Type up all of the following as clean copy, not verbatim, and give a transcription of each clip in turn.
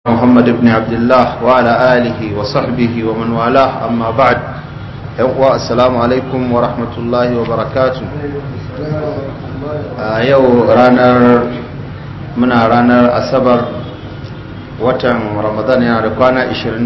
محمد بن عبد الله وعلى آله وصحبه ومن والاه أما بعد السلام عليكم ورحمة الله وبركاته. يو ranar asabar watan ramadan yana da kwana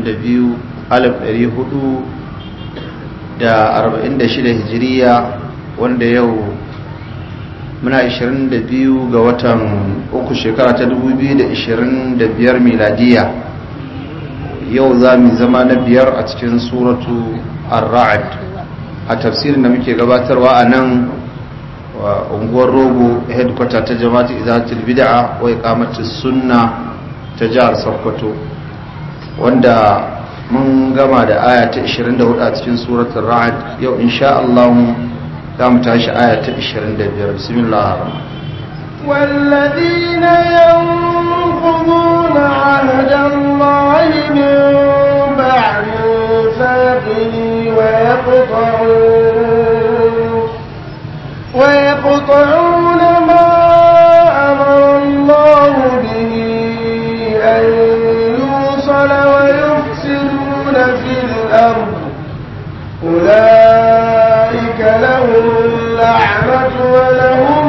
22,446 hijiriya wanda yau muna 22 ga watan uku shekara ta 2025 miladiya. Yau za mu zama na biyar a cikin suratu ar-ra'd a tafsirin da muke gabatarwa a nan unguwar rogo headquarter ta jama'atu izalatul bid'a wa iqamatus sunna ta jihar Sokoto, wanda mun gama da aya ta 24 a cikin suratul ra'd. Yau insha Allah za mu tashi aya ta 25. bismillahir rahmanir والذين ينقضون عهد الله من بعد ميثاقه ويقطعون ما أمر الله به أن يوصل ويفسدون في الأرض أولئك لهم اللعنة ولهم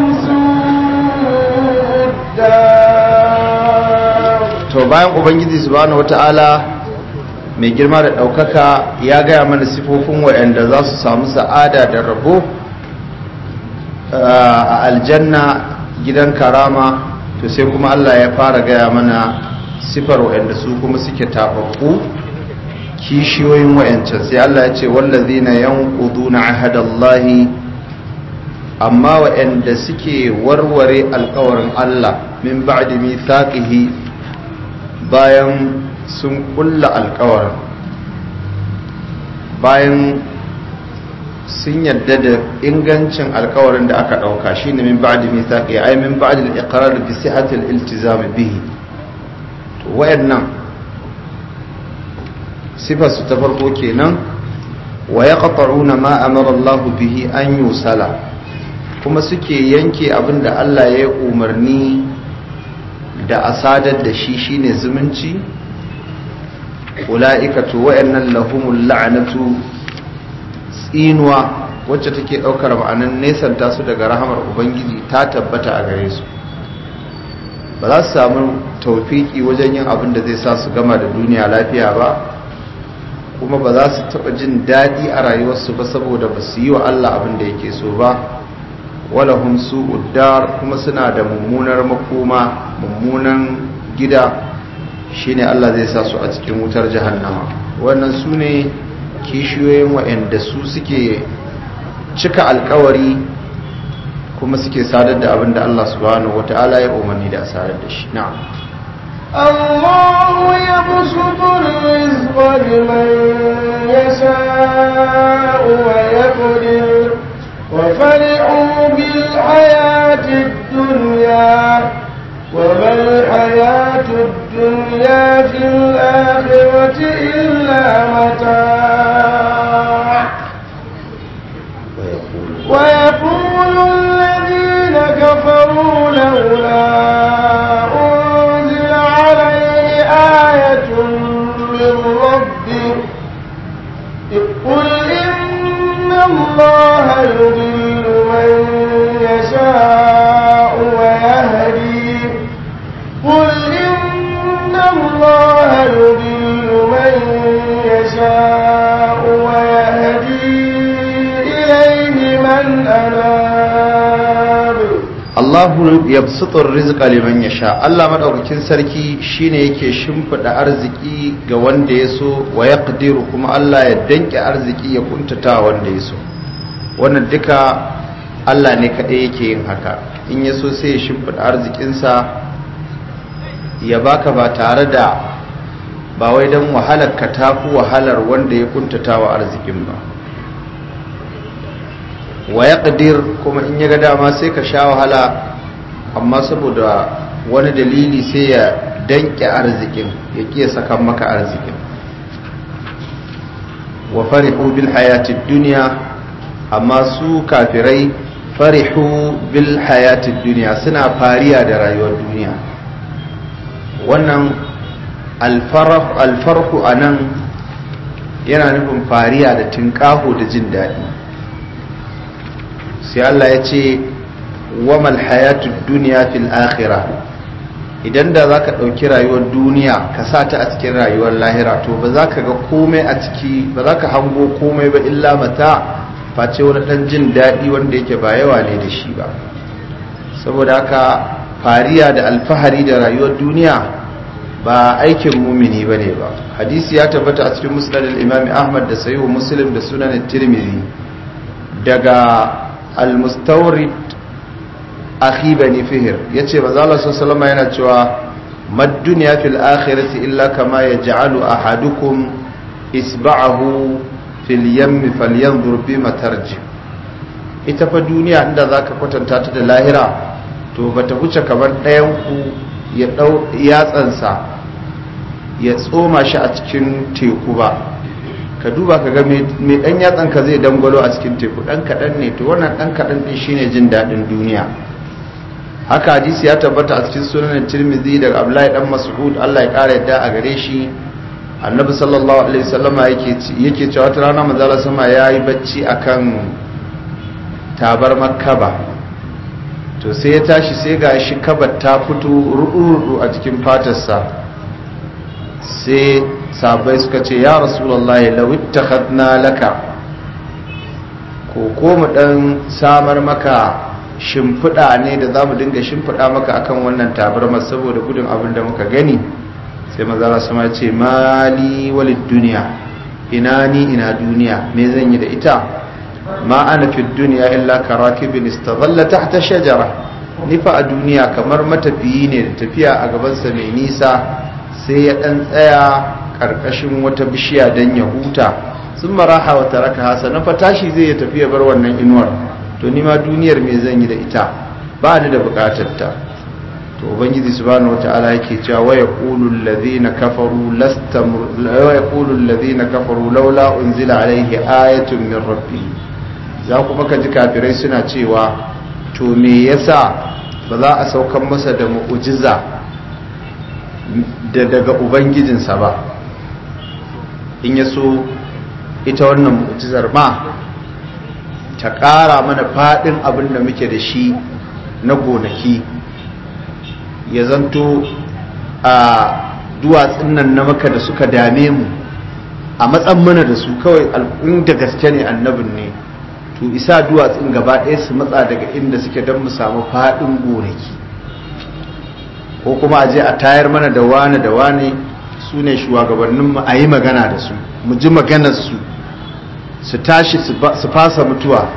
سوء الدار. to bayan ubangiji subhanahu wataala mai girma da daukaka ya gaya mana sifofin waɗanda za su samu sa'ada da rabo a aljanna gidan karama, to sai kuma Allah ya fara gaya mana sifar waɗanda su kuma suke tababbu kishiyoyin wayancan. sai Allah ya ce wallazina yanquduna ahadallahi, amma waɗanda suke warware alƙawarin Allah min ba'di mithaqihi, bayan sun kulla alƙawarin, bayan sun yadda da ingancin alƙawarin da aka ɗauka, shine min ba'di mithaqihi ay min ba'di al-iqrar bi sihhati al-iltizam bihi. to wayannan sifar su ta farko kenan. wa yaqta'una ma amara Allah bihi an yusala, kuma suke yanke abinda Allah ya umarni da asadar da shi shine zumunci. ulaika to wayannan lahumul la'natu, tsinuwa wacce take daukar ma'anan nesanta su daga rahamar ubangiji ta tabbata a gare su. ba za su samu tawfiki wajen yin abin da zai sa su gama da duniya lafiya ba, kuma ba za su taɓa jin daɗi a rayuwarsu ba saboda ba su yi wa Allah abin da yake so ba. walahum su'ud dar, kuma suna da mummunar makoma, mummunan gida, shine Allah zai sa su a cikin wutar jahannama. wannan su ne kishiyoyin waɗanda su suke cika alkawari kuma suke sadar da abin da Allah subhanahu wata'ala ya umarni da a sadar da shi. na'am. الله يبسط الرزق لمن يشاء ويقدر وفرحوا بالحياة الدنيا وما الحياة الدنيا في الآخرة إلا متاع. ويقول الذين كفروا لولا قل إن الله يضل من يشاء ويهدي قل إن الله يضل من يشاء ويهدي إليه من أناب. Allahu yabsutu rizqa liman yasha, Allah madaukakin sarki shine yake shimfida arziki ga wanda yaso, wa yaqdiru, kuma Allah ya danke arziki ya kuntata wanda yaso. wannan duka Allah ne kadai yake yin haka. in yaso sai ya shimfida arzikin sa ya baka ba tare da, ba wai dan wahalar ka tafi wahalar wanda ya kuntata wa arzikin ba. wa yaqdir, kuma in yaga dama sai ka sha wahala, amma saboda wani dalili sai ya danke arzikin, ya kiya saka maka arzikin. wa farihu bil hayatid dunya, amma su kafirai farihu bil hayatid dunya, suna fariya da rayuwar duniya. wannan alfarhu anan yana nufin fariya da tinkaho da jin daɗi. sai Allah ya ce wamal hayatud dunya fil akhirah, idan da zaka ɗauki rayuwar duniya ka sa ta a cikin rayuwar lahira to ba za ka ga komai a ciki, ba za ka hango komai ba illa mata face wani ɗan jin daɗi wanda yake ba yawa ne da shi ba. saboda haka fariya da alfahari da rayuwar duniya ba aikin mumini ba ne ba. hadisi ya tabbata a cikin musnad al-imam Ahmad da sahih Muslim da sunan at-Tirmidhi daga al-Mustawrid akhi bani Fihr yace manzo Allah sallallahu alaihi yana cewa mad dunya fil akhirati illa kama yaj'alu ahadukum isba'ahu fil yam falyanzur bima tarji. ita fa duniya inda zaka kwatanta ta da lahira to bata wuce kamar ɗayan ku ya dau yatsansa ya tsoma shi a cikin teku ba. ka duba ka ga mai dan yatsan ka zai dangwalo a cikin teku dan kadan ne, to wannan dan kadan din shine jin dadin duniya. haka hadisi ya tabbata a cikin sunan Tirmidhi daga Abdullahi dan Mas'ud Allah ya kare yadda a gare shi, annabi sallallahu alaihi wasallama yake cewa wata rana manzo Allah sama yayi bacci akan tabar makkaba, to sai ya tashi sai ga shi kabar ta fito rudu a cikin fatarsa. sai sahabbai suka ce ya rasulullahi law ittakhadna laka ko mu dan samar maka shimfiɗa ne da za mu dinga shimfiɗa maka akan wannan tabarmar saboda gudun abin da muka gani. sai mazara sama ce mali walid duniya, ina ni ina duniya, me zan yi da ita? ma ana fi duniya illa karakibin istadalla tahta shajara, ni fa a duniya kamar matafiyi ne da tafiya a gabansa mai nisa sai ya dan tsaya karkashin wata bishiya dan ya huta, sun maraha wa taraka hasana fa tashi zai tafi ya bar wannan inuwar. to ni ma duniyar me zan yi da ita, ba ni da bukatar ta. to ubangiji subhanahu wataala yake cewa wa yaqulu alladhina kafaru laula unzila alayhi ayatun min rabbih. za kuma ka ji kafirai suna cewa to me yasa ba za a saukan masa da mu'jiza da daga ubangijinsa ba? in yaso ita wannan mu'jizar ma ta ƙara mana faɗin abin da muke da shi na gonaki, ya zanto a duwatsun nan na maka da suka dame mu a matsan mana da su kawai, inda gaske ne annabin ne to isa duwatsun gaba ɗaya su matsa daga inda suke don mu samu faɗin gonaki. ko kuma a je a tayar mana da wane su ne shugabanninmu, a yi magana da su, mu ji maganarsu, su tashi su fasa mutuwa.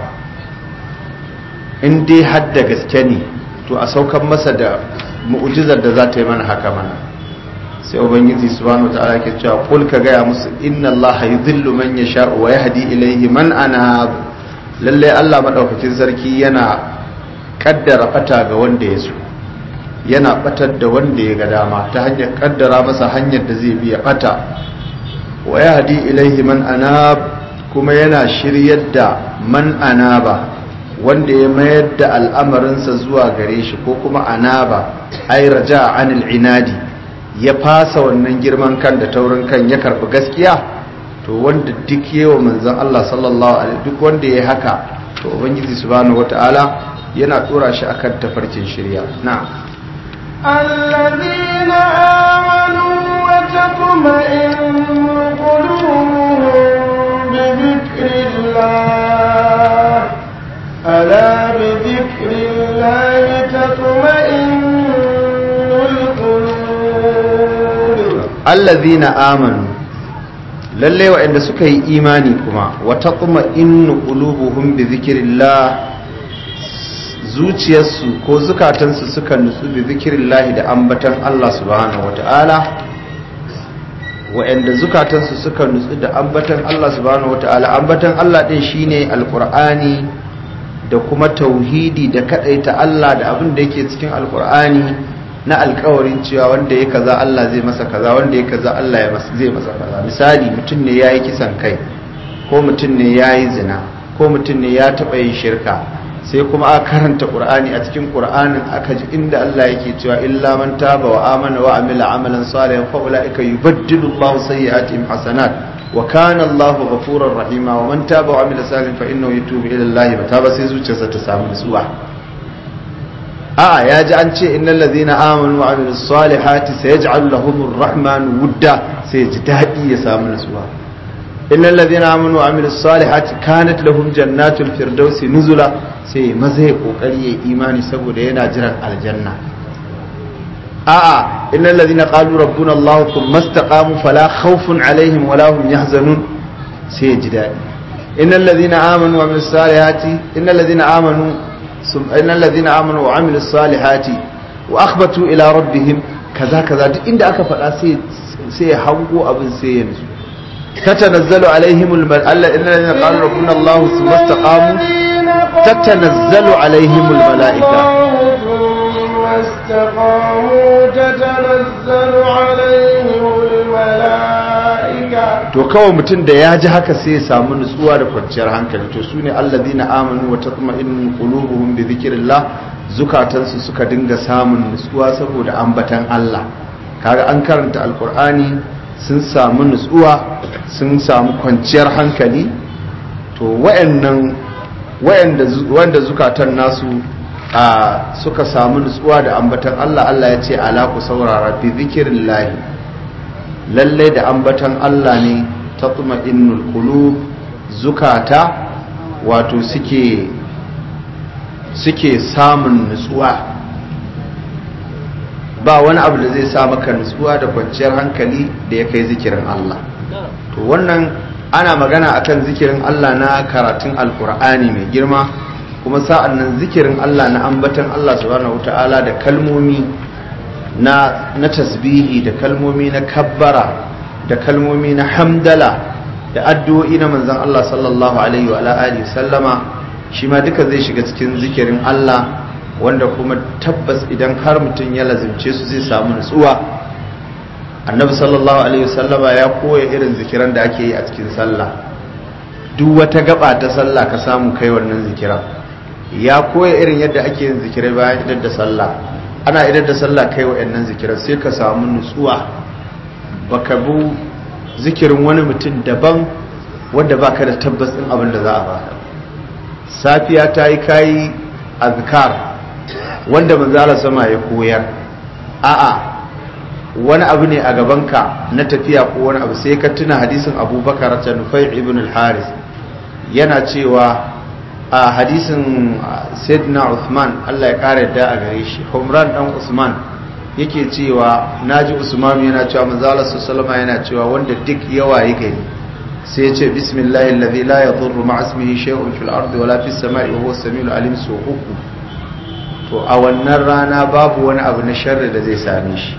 in dai har da gaske ne to a saukan masa da mu'jizar da za ta yi mana haka mana. sai ubangiji subhanahu wataala ke cewa kul ka gaya musu inna allaha yudhillu man yasha wa yahdi ilayhi man anab. lalle Allah madaukakin sarki yana kaddara fata ga wanda ya so, yana batar da wanda ya ga dama ta hanyar kaddara masa hanyar da zai biya bata. wa yahdi ilayhi man anab, kuma yana shiryar da man anaba, wanda ya mayar da al'amarinsa zuwa gare shi, ko kuma anaba ai raja anil inadi, ya fasa wannan girman kan da taurin kan ya karbi gaskiya. to wanda duk yawa manzon Allah sallallahu alaihi, duk wanda ya haka to ubangiji subhanahu wataala yana dora shi akan tafarkin shirya. na'am الذين آمنوا وتطمئن قلوبهم بذكر الله ألا بذكر الله تطمئن القلوب. الذين آمنوا lalle waɗanda suka yi imani kuma wa taqma'innu qulubuhum bi dhikrillah, zuciyarsu ko zukatansu suka nutsu bi dhikrillah da ambatan Allah subhanahu wata'ala. waɗanda zukatansu suka nutsu da ambatan Allah subhanahu wata'ala, ambatan Allah din shine alqur'ani da kuma tauhidi da kadaita Allah da abin da yake cikin alqur'ani na alkawarin cewa wanda ya kaza Allah zai masa kaza, wanda ya kaza Allah zai masa kaza. misali mutum ne yayi kisan kai, ko mutum ne yayi zina, ko mutum ne ya taba yin shirka, sai kuma aka karanta qur'ani, a cikin qur'anin aka ji inda Allah yake cewa illa man taba wa amana wa amila amalan salihan fa ulaika yubaddilu Allahu sayyi'atihim hasanat wa kana Allahu ghafurur rahima wa man taba wa amila salihan fa innahu yatubu ila Allahi mataba, sai zuciyarsa ta samu nutsuwa. ya ji an ce innal ladhina amanu wa amilus salihati sayaj'alu lahumur rahmanu wudda, sai ji dadi ya samu nutsuwa. innal ladhina amanu wa amilus salihati kanat lahum jannatul firdausi nuzula, sai maza ya kokari ya imani saboda yana jiran aljanna. innal ladhina qalu rabbuna Allah thumma istaqamu fala khawfun alaihim wala hum yahzanun, sai ji dadi. innal ladhina amanu wa amilus salihati innal ladhina amanu wa amilus salihati wa akhbatu ila rabbihim kaza kaza, duk inda aka faɗa sai ya hango abin sai ya nutsu. تتنزل عليهم الذين قالوا ربنا الله ثم استقاموا تتنزل عليهم الملائكة to kawai mutum da ya ji haka sai ya samu nutsuwa da kwanciyar hankali. to sune alladhina amanu wa tatma'innu qulubuhum bi dhikrillah, zukatansu suka dinga samun nutsuwa saboda ambatan Allah. kaga an karanta alqur'ani, sun samu nutsuwa, sun samu kwanciyar hankali. to wanda zukatan nasu suka samu nutsuwa da ambatan Allah, Allah ya ce ala ku saurara, bi zikrillahi, lalle da ambatan Allah ne tatma'innul qulub, zukata wato suke samun nutsuwa. ba wani abu da zai sa maka nutsuwa da kwanciyar hankali da ya kai zikirin Allah. to wannan ana magana akan zikirin Allah na karatun alkur'ani mai girma, kuma sa'an nan zikirin Allah na ambatan Allah subhanahu wata'ala da kalmomi na tasbihi, da kalmomi na kabbara, da kalmomi na hamdala, da addu'o'i na manzon Allah sallallahu alaihi wa alihi sallama, shi ma duka zai shiga cikin zikirin Allah, wanda kuma tabbas idan har mutum ya lazimce su zai samu nutsuwa. annabi sallallahu alaihi wasallama ya koya irin zikiran da ake yi a cikin sallah. duk wata gaba ta sallah ka samu kai wannan zikiran. ya koya irin yadda ake yin zikirai bayan idar da sallah. ana idar da sallah kai wa'annan zikiran sai ka samu nutsuwa. baka bu zikirin wani mutum daban wanda baka da tabbas din abin da za a baka. safiya ta yi kayi azkar wanda manzala sama ya koyar, wani abu ne a gabanka na tafiya ko wani abu, sai ka tuna hadisin abubakar ta Nufai ibn al-Haris yana cewa a hadisin Sayyidina Uthman, Allah ya kare da a gare shi, Humran dan Usman yake cewa naji Usman yana cewa manzala sallama yana cewa wanda duk yawaye gari sai ya ce bismillahil ladhi la yadurru ma'a ismihi shay'un fil ardi wala fis sama'i wa huwa as-sami'ul alim, so uku. to a wannan rana babu wani abu na sharri da zai same shi.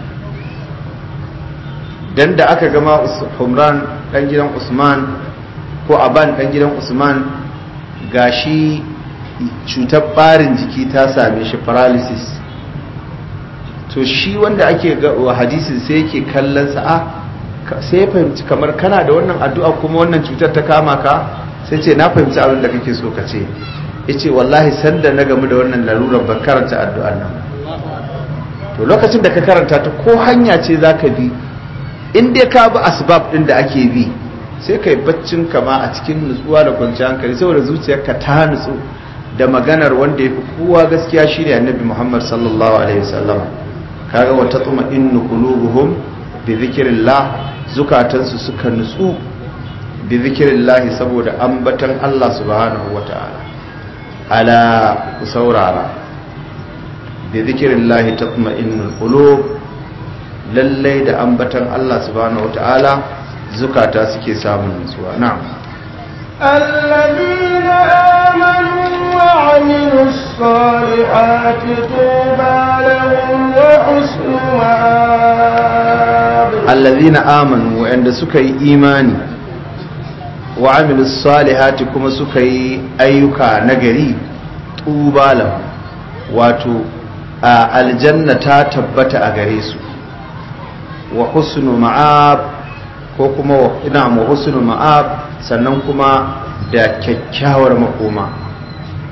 dan da aka gama Humran dan gidan Usman ko Aban dan gidan Usman gashi cutar barin jiki ta same shi, paralysis. to shi wanda ake ga hadisin sai yake kallon sai ya fahimci kamar kana da wannan addu'a kuma wannan cutar ta kama ka, sai ce na fahimci abin da kake so ka ce. yace wallahi sanda na gamu da wannan larurar ba karanta addu'ar nan. to lokacin da ka karanta ta, ko hanya ce zaka bi, in dai ka bi asbab din da ake bi, sai kai baccin kama a cikin nutsuwa da kwanciyar hankali, saboda zuciyarka ta nutsu da maganar wanda yafi kowa gaskiya shine Annabi Muhammad sallallahu alaihi wasallam. kaga wa tatma'innu qulubuhum bi dhikrillah, zukatansu suka nutsu bi dhikrillah saboda ambatan Allah subhanahu wataala. ala ku saurara, bi dhikrillah tatma'innul qulub, lallai da ambatan Allah subhanahu wataala zukata suke samun nutsuwa. na'am. alladhina amanu wa 'amilus salihati tuba lahum wa husnu ma'ab. alladhina amanu, wa'anda suka yi imani, wa 'amilus salihati kuma suka yi ayyuka nagari, tuba lahum, wato aljanna ta tabbata a gare su. wa husnu ma'ab, ko kuma wa husnu ma'ab, sannan kuma da kyakkyawar makoma.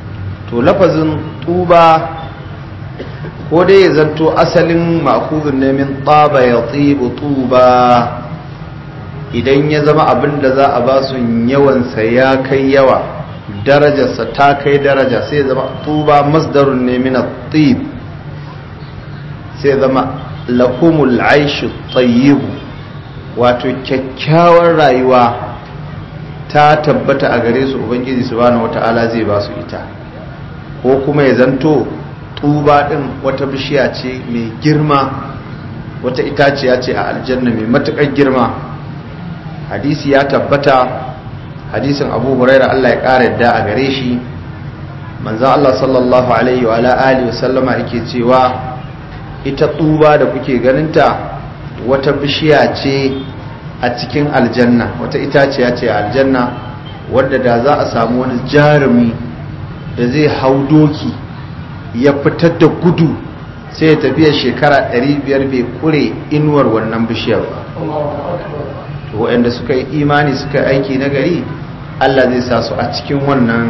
to lafazin tuba ko dai ya zanto asalin ma'khuzun ne min taba yatibu tuba, idan ya zama abin da za a ba su yawansa ya kai yawa, darajarsa ta kai daraja, sai zama tuba masdarun ne min at-tib, sai zama lahumul aishu tayyib, wato kyakkyawar rayuwa ta tabbata a gare su, ubangiji subhanahu wata'ala zai ba su ita. Ko kuma ya zanto tuba din wata bishiya ce mai girma, wata itaciya ce a aljanna mai matukar girma. Hadisi ya tabbata, hadisin Abu Huraira Allah ya kara yadda a gare shi, manzon Allah sallallahu alaihi wa alihi wa sallama yake cewa ita tuba da kuke ganinta wata bishiya ce a cikin aljanna, wata itaciya ce a aljanna, wadda da za a samu wani jarumi da zai hau doki ya fitar da gudu sai ya tafiya shekara 500 bai kure inuwar wannan bishiyar ba. Waɗanda suka yi imani suka aiki na gari, Allah zai sa su a cikin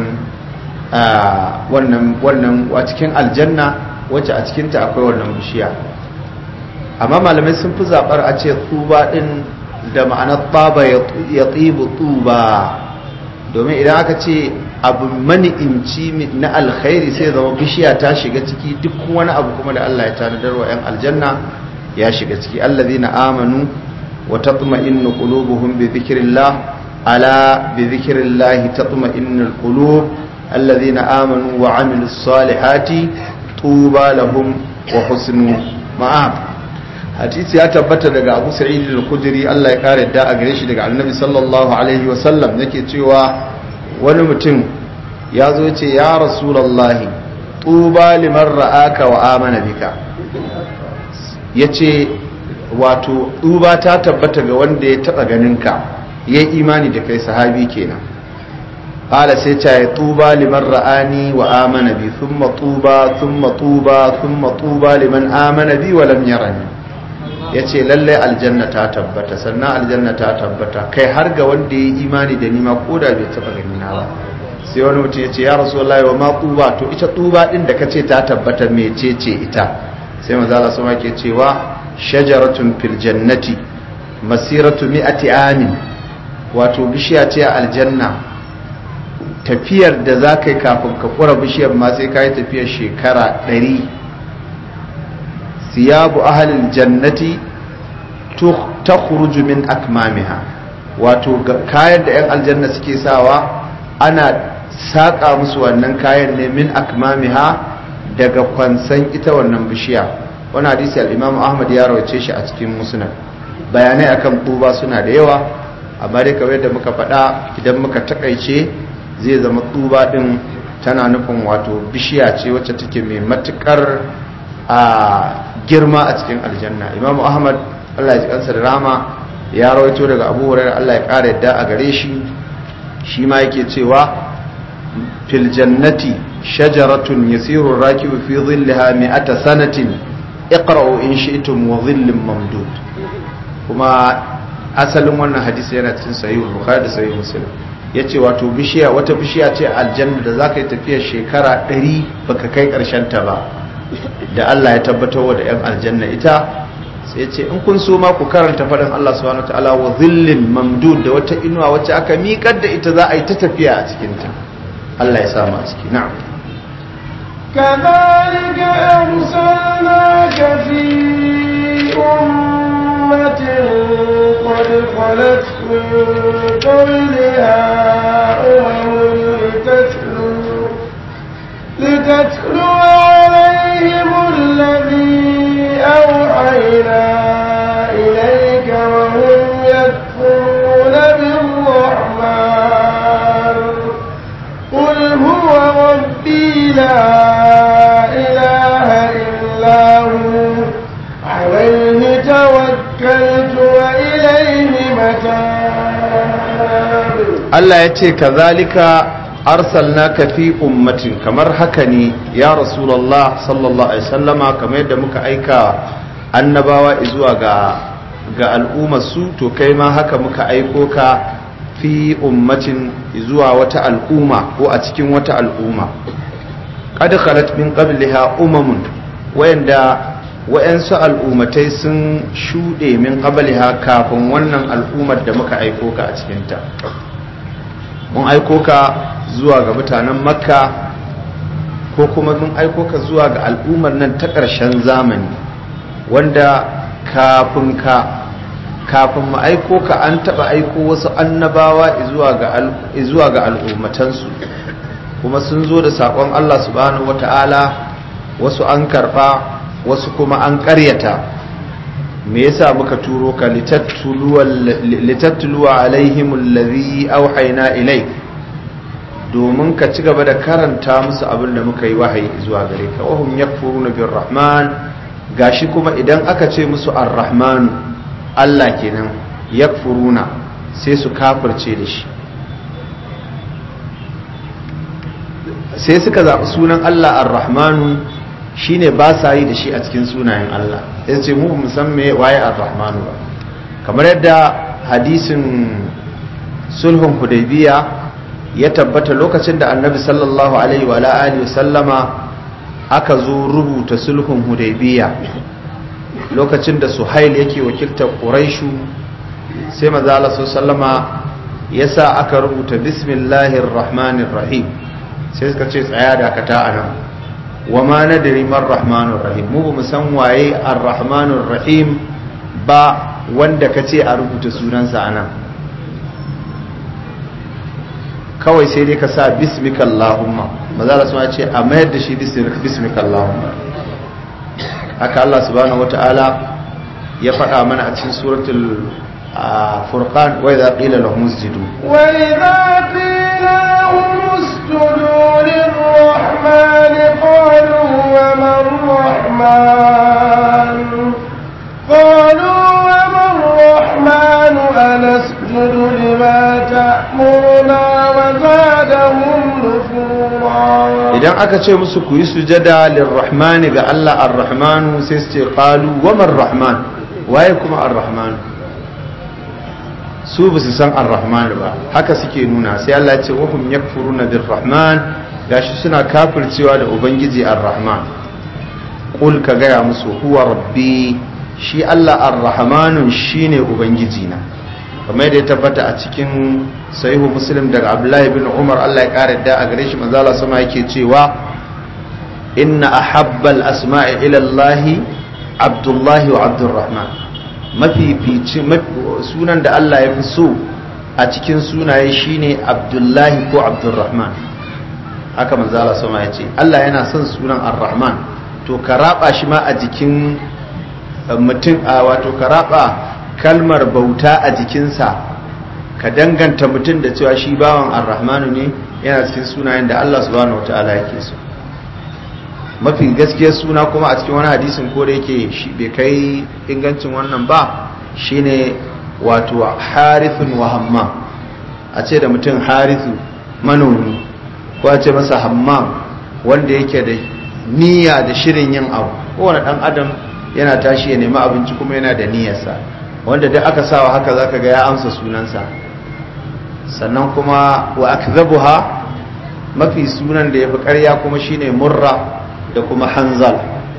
wannan a cikin aljanna wacce a cikinta akwai wannan bishiya. Amma malamai sun fi zaɓar a ce tuba ɗin da ma'anar taba ya tsibu tuba, domin idan aka ce abu mani'imci na alkhairi sai zama bishiya ta shiga ciki, duk wani abu kuma da Allah ya tanadar wa 'yan aljanna ya shiga ciki. Allazina amanu wa tatma'innu qulubuhum bi dhikrillah, ala bi dhikrillah tatma'innul qulub, allazina amanu wa 'amilus salihati tuba lahum wa husnu ma'ab. Hadisi ya tabbata daga Abu Sa'id al-Khudri Allah ya kare da a gare shi daga Annabi sallallahu alaihi wa sallam yake cewa wani mutum ya zo ce ya Rasulullahi tuba liman ra'aka wa amana bika, yace wato tuba ta tabbata ga wanda ya taba ganinka yayi imani da kai, sahabi kenan. qala sai ta ya tuba liman ra'ani wa amana bi thumma tuba thumma tuba thumma tuba liman amana bi wa lam yarani. ya ce lallai aljanna ta tabbata, sannan aljanna ta tabbata kai har ga wanda ya yi imani da nima ko da bai taba ganina ba. sai wani mutum ya ce ya rasulullahi wa ma tuba, to ita tuba din da kace ta tabbata mecece ita? sai manzo Allah sama ke cewa shajaratun fil jannati masiratu mi'ati amin, wato bishiya ce a aljanna, tafiyar da za ka yi kafin ka kura bishiyar ma sai ka yi tafiyar shekara 100. siyabu ahlil jannati takhruju min akmamiha, wato kayan da 'yan aljanna suke sawa ana saka musu wannan kayan ne min akmamiha, daga kwansan ita wannan bishiya. wannan hadisi al-Imam Ahmad ya rawace shi a cikin Musnad. bayanai akan tuba suna da yawa, amma dai kamar yadda muka faɗa, idan muka takaice zai zama tuba din tana nufin wato bishiya ce wacce take mai matukar girma a cikin aljanna. Imam Ahmad Allah ya ji kansa da rama ya rawaito daga Abu Hurairah Allah ya kare yadda a gare shi, shi ma yake cewa fil jannati shajaratun yasiru rakibu fi dhillaha mi'ata sanatin iqra'u in shi'tum wa dhillin mamdud. kuma asalin wannan hadisi yana cikin sahih Bukhari da sahih Muslim. yace wato bishiya, wata bishiya ce aljanna da zaka yi tafiyar shekara 100 baka kai karshen ta ba, da Allah ya tabbatar wa da 'yan aljanna ita. sai ce in kun so ma ku karanta faɗin Allah subhanahu wataala wa dhillin mamdud, da wata inuwa wacce aka miƙar da ita za a yi ta tafiya a cikinta. Allah ya samu a ciki. na'am. كذلك أرسلناك في أمة قد خلت من قبلها لتتلو عليهم الذي أوحينا إليك وهم يكفرون بالرحمن قل هو ربي لا إله إلا هو عليه توكلت وإليه متاب. الله يتي كذلك arsalnaka fi ummatin, kamar haka ne ya rasulullah sallallahu alaihi wasallama, kamar yadda muka aika annabawa zuwa ga al'ummar su, to kai ma haka muka aiko ka fi ummatin zuwa wata al'umma ko a cikin wata al'umma. qad khalat min qabliha umamun wa'yansu al'ummatai sun shuɗe min qabliha kafin wannan al'ummar da muka aiko ka a cikinta. Mun aiko ka zuwa ga mutanen makka ko kuma mun aiko ka zuwa ga al'ummar nan ta ƙarshen zamani wanda kafin mu aiko ka an taɓa aiko wasu annabawa zuwa ga al'ummatansu kuma sun zo da saƙon Allah subhanahu wata'ala, wasu an karɓa wasu kuma an ƙaryata. Me yasa muka turo ka litattuluwa alaihimul ladhi auhayna ilayk, domin ka ci gaba da karanta musu abin da muka yi wahayi zuwa gare ka. Wahum yakfuruna birrahman, gashi kuma idan aka ce musu arrahmanu Allah kenan, yakfuruna sai su kafirce da shi, sai suka zaɓi sunan Allah arrahmanu shine ba sa yi da shi a cikin sunayen Allah. Ya ce mu musamman waye ar-rahmanu ba, kamar yadda hadisin sulhun hudaybiya ya tabbata lokacin da annabi sallallahu alaihi wa alihi sallama aka zo rubuta sulhun hudaybiya, lokacin da suhail yake wakiltar quraishu, sai manzo Allah sallama yasa aka rubuta bismillahir rahmanir rahim, sai suka ce tsaya da kata anan, wa ma nadri man rahmanur rahim, mu ba san waye ar-rahmanur rahim ba wanda kace a rubuta sunansa anan, kawai sai dai ka sa bismika allahumma. maza Allah sun ce a mayar da shi bismika allahumma. haka Allah subhanahu wataala ya faɗa mana a cikin suratul furqan, wa idza qila lahum isjudu للرحمن قالوا وما الرحمن أنسجد لما تأمرنا وزادهم نفورا. idan aka ce musu ku yi sujada lirrahmani ga Allah ar-rahmanu sai su ce qalu wama ar-rahman, waye kuma ar-rahman? su ba su san ar-rahman ba, haka suke nuna. sai Allah ya ce wa hum yakfuruna bir-rahman, gashi suna kafircewa da ubangiji ar-rahman. qul ka gaya musu huwa rabbi, shi Allah ar-rahmanun shine ubangiji na, kamar yadda ya tabbata a cikin sahihu muslim daga Abdullah ibn Umar, Allah ya kare da a gare shi, manzo Allah sama yake cewa inna ahabbal asma'i ila Allah Abdullah wa Abdurrahman, mafifici sunan da Allah ya fi so a cikin sunaye shine Abdullahi ko Abdurrahman. haka manzo Allah sama ya ce Allah yana son sunan ar-rahman, to ka raba shi ma a jikin mutum, wato ka raba kalmar bauta a jikinsa, ka danganta mutum da cewa shi bawan ar-rahmanu ne, yana cikin sunayen da Allah subhanahu wataala yake so. mafi gaskiyar suna kuma a cikin wani hadisin ko da yake shi bai kai ingancin wannan ba, shine wato harithun wa hammam. a ce da mutum harithu manomi, ko a ce masa hammam wanda yake da niyya da shirin yin abu. kowane dan adam yana tashi ya nemi abinci kuma yana da niyyarsa, wanda duk aka sawa haka zaka ga ya amsa sunansa. sannan kuma wa akzabuha, mafi sunan da yafi ƙarya kuma shine murra da kuma hanzal.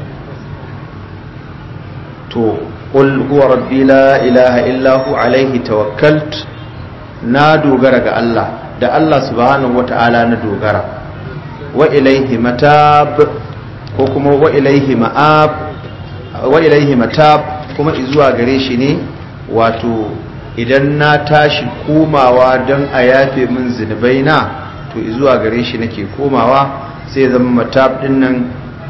to qul huwa rabbi la ilaha illa hu alaihi tawakkalt, na dogara ga Allah, da Allah subhanahu wata'ala na dogara. wa ilaihi matab, ko kuma wa ilaihi ma'ab, wa ilaihi matab kuma izuwa gare shi ne, wato idan na tashi komawa don a yafe min zunubaina, to izuwa gare shi nake komawa. sai zama matab din nan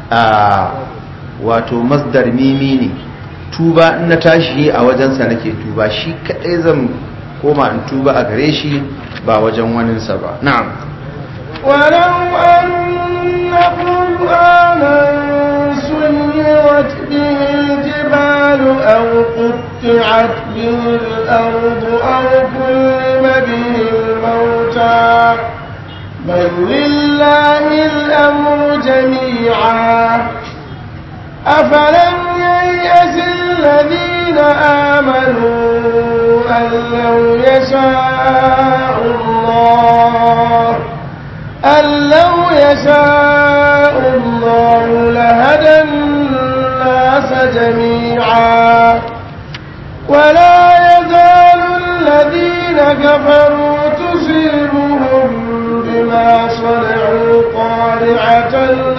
wato masdar mimi ne, tuba in na tashi a wajensa nake tuba, shi kadai zan koma in tuba a gare shi ba wajen waninsa ba. na'am. walau anna qur'anan suyirat bihi jibalu aw qutti'at bihi al-ardu aw kullima bihi al-mauta بل لله الأمر جميعا أفلم ييأس الذين آمنوا أن لو يشاء جميعا ولا يزال الذين كفروا تصيبهم بما صنعوا قارعة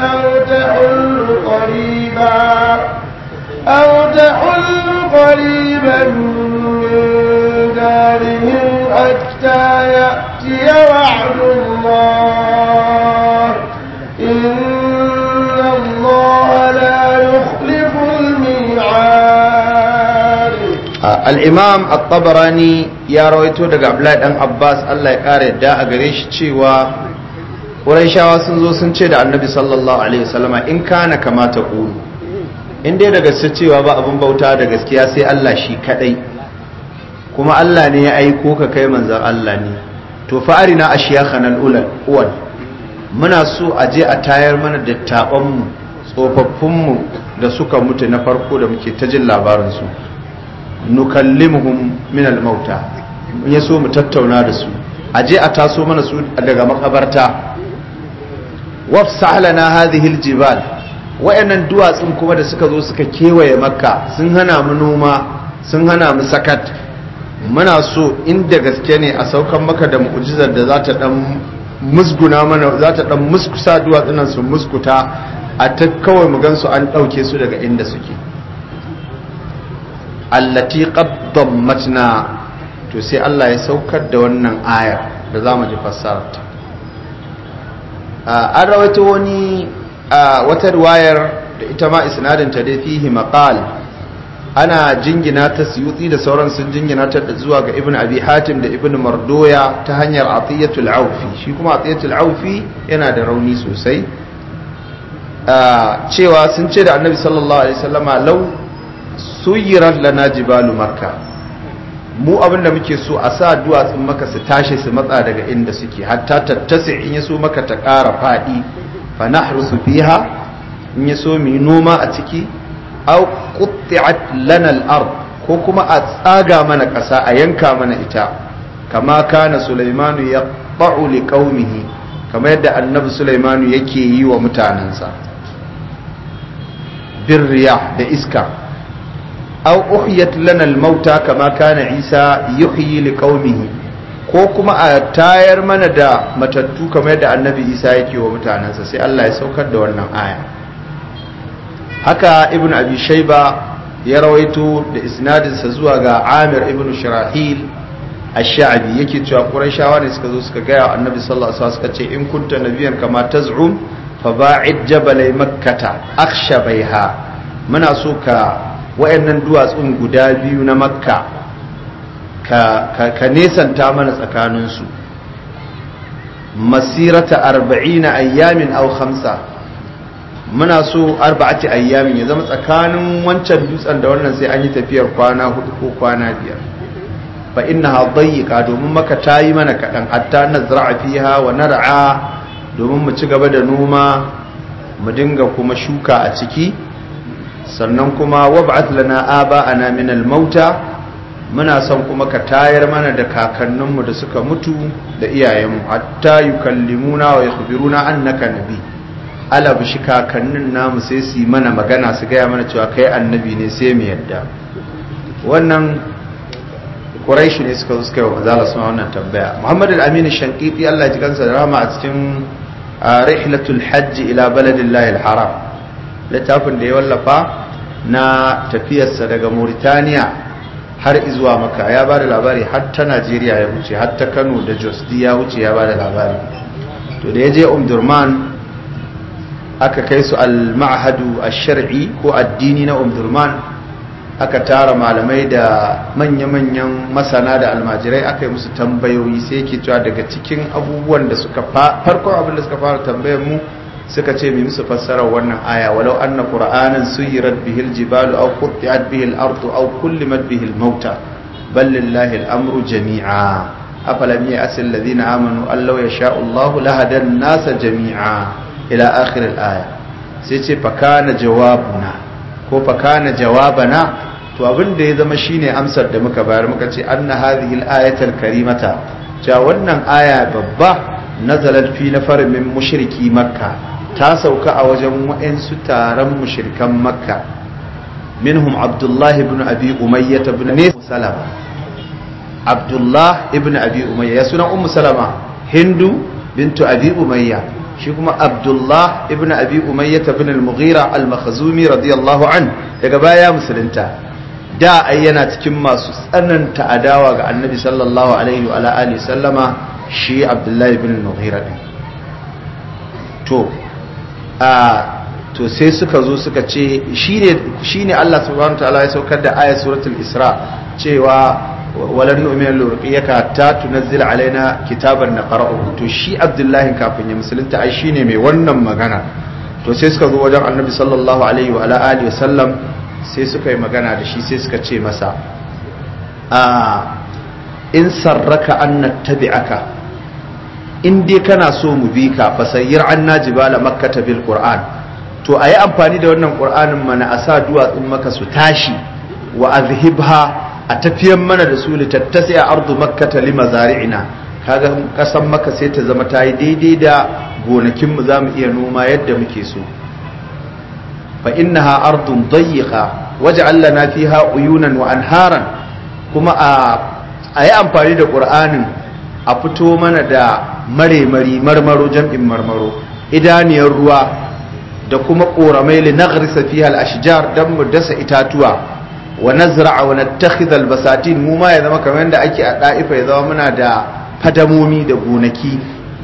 أو تحل قريبا من دارهم حتى يأتي وعد الله إن الله لا يخلف الميعاد. الإمام الطبراني يا رويته دقى عبلاد أن عباس الله يقارئ داء قريش تشيوا قريشاوا سنزو سنشد النبي صلى الله عليه وسلم إن كان كما تقول in dai da gaske cewa ba abin bauta da gaskiya sai Allah shi kadai kuma Allah ne ya aiko ka kai manzon Allah ne to fa'arina ashiyakhana al-ulal muna so a je a tayar mana dattaban mu tsofaffin mu da suka mutu na farko da muke ta jin labarin su nukallimuhum min al-mauta ya so mu tattauna da su a je a taso mana su daga makabarta wafsah lana hadhihi al-jibal wayannan duwatsun kuma da suka zo suka kewaye makka sun hana mu noma sun hana mu sakat muna so inda gaske ne a saukan maka da mu'jizar da za ta dan musguna mana za ta dan muskusa duwatsunan su muskuta a ta kawai mu gansu an dauke su daga inda suke allati qaddammatna to sai Allah ya saukar da wannan ayar da zamu ji fassararta an rawaito wani wata riwayar da ita ma isnadinta dai fihi maqal ana jingina ta Suyuti da sauran sun jingina ta zuwa ga Ibn Abi Hatim da Ibn Mardoya ta hanyar Atiyatul Aufi shi kuma Atiyatul Aufi yana da rauni sosai cewa sun ce da Annabi sallallahu alaihi wasallama law suyirat lana jibalu makka mu abinda muke so a sa duwatsun maka su tashi su matsa daga inda suke hatta tattasi in yaso maka ta ƙara fadi fa nahrusu fiha in yaso mu noma a ciki aw qutti'at lana al-ard ko kuma a tsaga mana ƙasa a yanka mana ita kama kana Sulaimanu yaqta'u liqaumihi kama yadda annabi Sulaimanu yake yi wa mutanansa birriya da iska aw uhyat lana al-mauta kama kana Isa yuhyi liqaumihi ko kuma a tayar mana da matattu kama yadda annabi Isa yake wa mutanansa sai Allah ya saukar da wannan aya haka ibn abi shayba ya rawaito da isnadinsa zuwa ga amir ibn shirahil ash-sha'bi yake cewa qurayshawa ne suka zo suka ga annabi sallallahu alaihi wasallam suka ce in kunta nabiyan kama taz'um fa ba'id jabalai makkata akhshabaiha muna so ka wayannan duwatsun guda biyu na makka ka nesanta mana tsakanin su masirata 40 ayyamin aw 5 muna so 4 ayyamin ya zama tsakanin wancan dutsen da wannan sai an yi tafiyar kwana 4 ko kwana 5 fa innaha dayyqa domin maka tayi mana kadan hatta nazra'a fiha wa nar'a domin mu ci gaba da noma mu dinga kuma shuka a ciki sannan kuma wab'ath lana aba'ana min al-mauta muna son kuma ka tayar mana da kakanninmu da suka mutu da iyayenmu hatta yukallimuna wa yakhbiruna annaka nabi alabu shi kakannin namu sai su yi mana magana su gaya mana cewa kai annabi ne sai mu yadda wannan quraishi ne suka zo suka yi wa manzala suna wannan tambaya muhammad al-amin shankiti Allah ya ji kansa da rama a cikin rihlatul hajj ila baladillahi al-haram littafin da ya wallafa na tafiyarsa daga Mauritania har izuwa Makka ya bada labari har ta Najeriya ya wuce har ta Kano da Jos ya wuce ya bada labari to da ya je Umdurman aka kai su al-ma'hadu ash-shar'i ko addini na Umdurman aka tara malamai da manya-manyan masana da almajirai aka yi musu tambayoyi sai yake cewa daga cikin abubuwan da suka farkon abin da suka fara tambayar mu suka ce mai musu fassarar wannan aya walau anna qur'anan suyirat bihil jibalu aw qutti'at bihil ardu aw kullimat bihil mauta bal lillahi al-amru jami'a afalam ya'sil alladhina amanu allau yasha'u Allahu lahadan nasa jami'a ila akhir al-aya sai ce fakana jawabuna ko fakana jawabana to abin da ya zama shine amsar da muka bayar muka ce anna hadhihi al-ayatul karimata cewa wannan aya babba nazalat fi nafarin min mushriki makka ta sauka a wajen wa'ansu taron mushrikan makka minhum Abdullah ibn Abi Umayyah ibn Salama. Abdullah ibn Abi Umayyah ya sunan Ummu Salama Hindu bintu Abi Umayyah, shi kuma Abdullah ibn Abi Umayyah ibn al-Mughira al-Makhzumi radiyallahu an, daga baya musulunta. Da ai yana cikin masu tsananta adawa ga Annabi sallallahu alaihi wa alihi sallama, shi Abdullah ibn al-Mughira din. To sai suka zo suka ce shine Allah subhanahu wa ta'ala ya saukar da ayat suratul Isra cewa walan nu'minu lirqiyaka hatta tunzila alaina kitaban naqra'uhu. To shi Abdullahi kafin ya musulunta ai shine mai wannan magana. To sai suka zo wajen Annabi sallallahu alaihi wa alihi wasallam, sai suka yi magana da shi, sai suka ce masa in sarraka an nattabi'aka, in dai kana so mu bi ka fasayyir anna jibala makkata bil qur'an, to ayi amfani da wannan qur'anin mana a sa duwatsun maka su tashi, wa azhibha a tafiyan mana da su litattasi a ardu makkata lima zari'ina, kaga kasan maka sai ta zama ta yi daidai da gonakinmu za mu iya noma yadda muke so. fa innaha ardun dayyiqa waj'al lana fiha uyunan wa anharan, kuma a yi amfani da qur'anin a fito mana da marmaro jam'in marmaro, idaniyar ruwa da kuma koramai li naghrisa fiha al-ashjar, dan mu dasa itatuwa, wa nazra'a wa nattakhidha al-basatin, mu ma ya zama kamar yadda ake a da'ifa, ya zama muna da fadamomi da gonaki.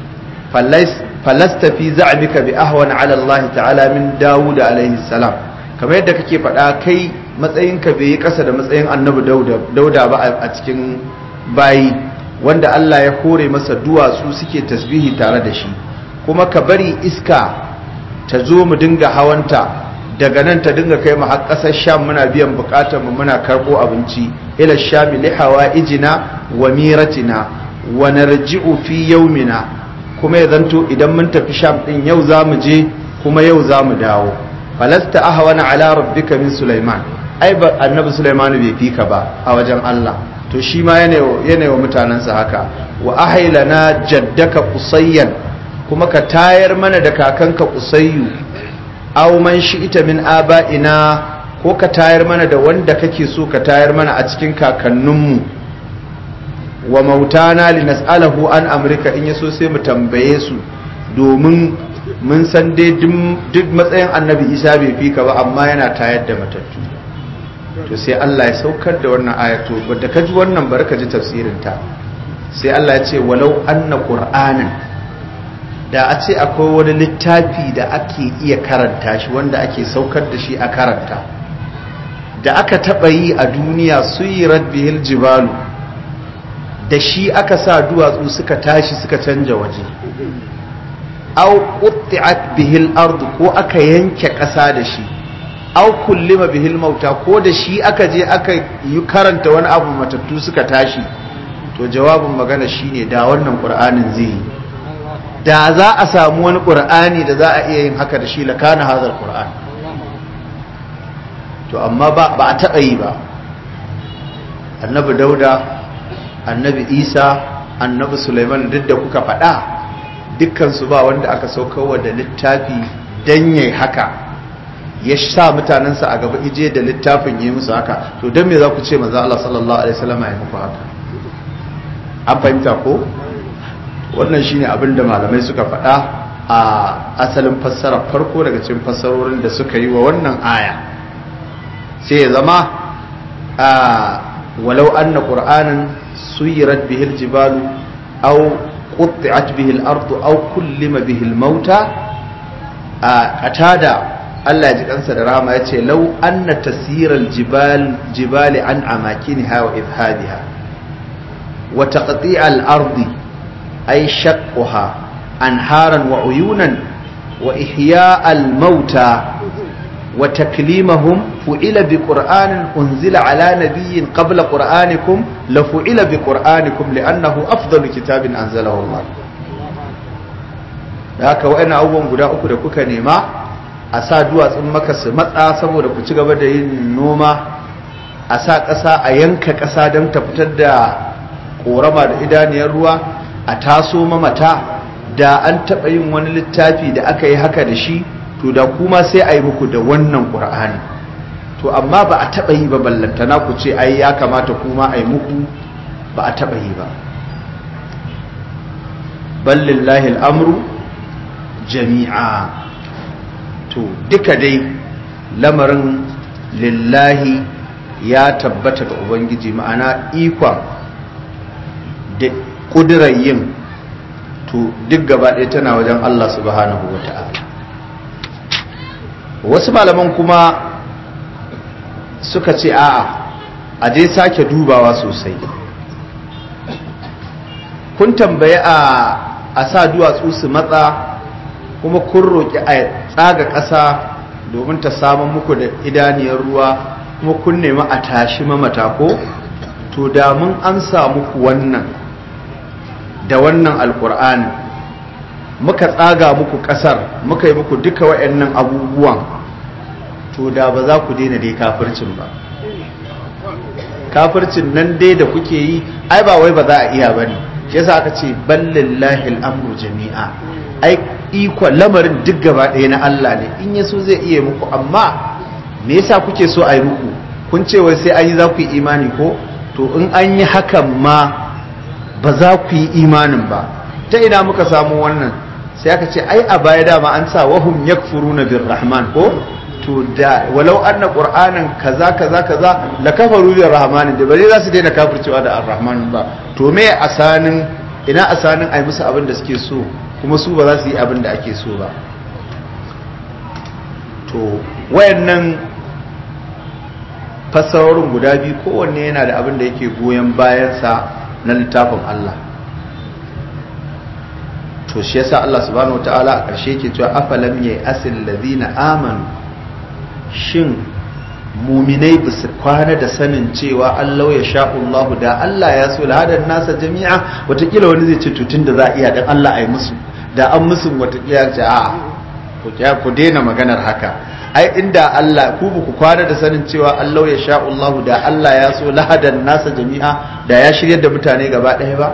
falasta fi za'mika bi ahwan 'ala Allah ta'ala min Dawud alayhi salam, kamar yadda kake faɗa kai matsayinka bai yi ƙasa da matsayin annabi Dauda ba a cikin bayi, wanda Allah ya kore masa duwatsu suke tasbihi tare da shi. Kuma ka bari iska ta zo mu dinga hawanta, daga nan ta dinga kai mu har ƙasar Sham, muna biyan bukatar mu, muna karɓo abinci, ila Sham li hawaijina wa miratina wa narji'u fi yawmina, kuma ya zanto idan mun tafi Sham din yau zamu je kuma yau zamu dawo. falasta ahwana ala rabbika min Sulaiman, ai ba annabi Sulaiman bai fika ba a wajen Allah, to shi ma yana wa mutanansa haka. wa ahailana jaddaka qusayyan, kuma ka tayar mana da kakanka Qusayyu, aw man shi'ita min aba'ina, ko ka tayar mana da wanda kake so ka tayar mana a cikin kakanninmu. wa mautana linas'alahu an amrika, in yaso sai mu tambaye su, domin mun san dai duk matsayin annabi Isa bai fika ba, amma yana tayar da matattu. to sai Allah ya saukar da wannan ayatu, wanda kaji wannan barka ji tafsirin ta. sai Allah ya ce walau anna qur'anan, da a ce akwai wani littafi da ake iya karanta shi, wanda ake saukar da shi a karanta, da aka taɓa yi a duniya, suyirat bihil jibalu, da shi aka sa duwatsu suka tashi suka canja waje, au qutti'at bihil ardu, ko aka yanke ƙasa da shi, au kullima bihil mauta, ko da shi aka je aka yi karanta wani abu matattu suka tashi. to jawabin magana shine da wannan qur'anin zai yi, da za a samu wani qur'ani da za a iya yin haka da shi, lakana hadal qur'an. to amma ba a taɓa yi ba. annabi Dauda, annabi Isa, annabi Sulaiman, duk da kuka faɗa, dukkansu ba wanda aka saukarwa da littafi dan yayi haka, ya sa mutanensa a gaba ije da littafin yi musu haka. to don me za ku ce manzo Allah sallallahu alaihi wasallam ya muku haka? an fahimta ko? wannan shine abin da malamai suka faɗa a asalin fassara farko daga cikin fassarorin da suka yi wa wannan aya. sai ya zama walau anna qur'anan suyirat bihil jibalu aw qutti'at bihil ardu aw kullima bihil mauta. qatada Allah ya ji kansa da rahama yace law anna tasiral jibali an amakiniha wa idhabiha wa taqti'al ardi ay shaqquha anharan wa uyunan wa ihya'al mauta wa taklimahum fu'ila bi qur'anin unzila ala nabiyyin qabla qur'anikum la fu'ila bi qur'anikum li'annahu afdalu kitabin anzalahu Allah. haka wa'annan abubuwan guda uku da kuka nema, a sa duwatsun maka su matsa saboda ku ci gaba da yin noma, a sa ƙasa a yanka ƙasa don ta fitar da ƙorama da idaniyar ruwa, a taso mamata, da an taɓa yin wani littafi da aka yi haka da shi, to da kuma sai a yi muku da wannan ƙur'ani. to amma ba a taɓa yi ba, ballantana ku ce ai ya kamata kuma ai muku, ba a taɓa yi ba. ballillahi al'amru jami'a, to duka dai lamarin lillahi ya tabbata ga ubangiji, ma'ana ikon da ƙudurar yin to duk gaba ɗaya tana wajen Allah subhanahu wa ta'ala. Wasu malaman kuma suka ce a dai sake dubawa sosai. Kun tambaye a sa duwatsu su matsa, kuma kun roƙi a tsaga ƙasa domin ta samun muku da idaniyar ruwa, kuma kun nemi a tashi mamata ko, to da mun amsa muku wannan da wannan alƙur'ani, muka tsaga muku ƙasar, muka yi muku duka waɗannan abubuwan, to da ba za ku daina dai kafircin ba. Kafircin nan dai da kuke yi ai ba wai ba za a iya bane, shi yasa aka ce ballillahi al'amru jami'a, ai iko lamarin duk gaba ɗaya na Allah ne, in yaso zai iya muku, amma me yasa kuke so a yi muku? Kun ce wai sai an yi za ku yi imani ko? To in an yi hakan ma ba za ku yi imanin ba. Ta ina muka samu wannan? Sai aka ce ai a baya dama an sa wahum yakfuruna birrahman ko? To da walau anna qur'anan kaza kaza kaza la kafaru birrahman, da bare za su daina kafircewa da arrahman ba. To me asanin, ina asanin ai musu abin da suke so kuma su ba za su yi abin da ake so ba? To wayannan fassarorin guda biyu kowanne yana da abin da yake goyon bayansa na littafin Allah. To shi yasa Allah subhanahu wataala a ƙarshe yake cewa afalam asil ladina amanu, shin muminai ba su kwana da sanin cewa Allah ya sha'ullahu, da Allah ya so lahadan nasa jami'a. Watakila wani zai ce tutun da za a iya dan Allah a yi musu, da an musu watakila ce a ku daina maganar haka. Ai inda Allah ku ba ku kwana da sanin cewa Allah ya sha'ullahu, da Allah ya so lahadan nasa jami'a, da ya shiryar da mutane gaba ɗaya ba.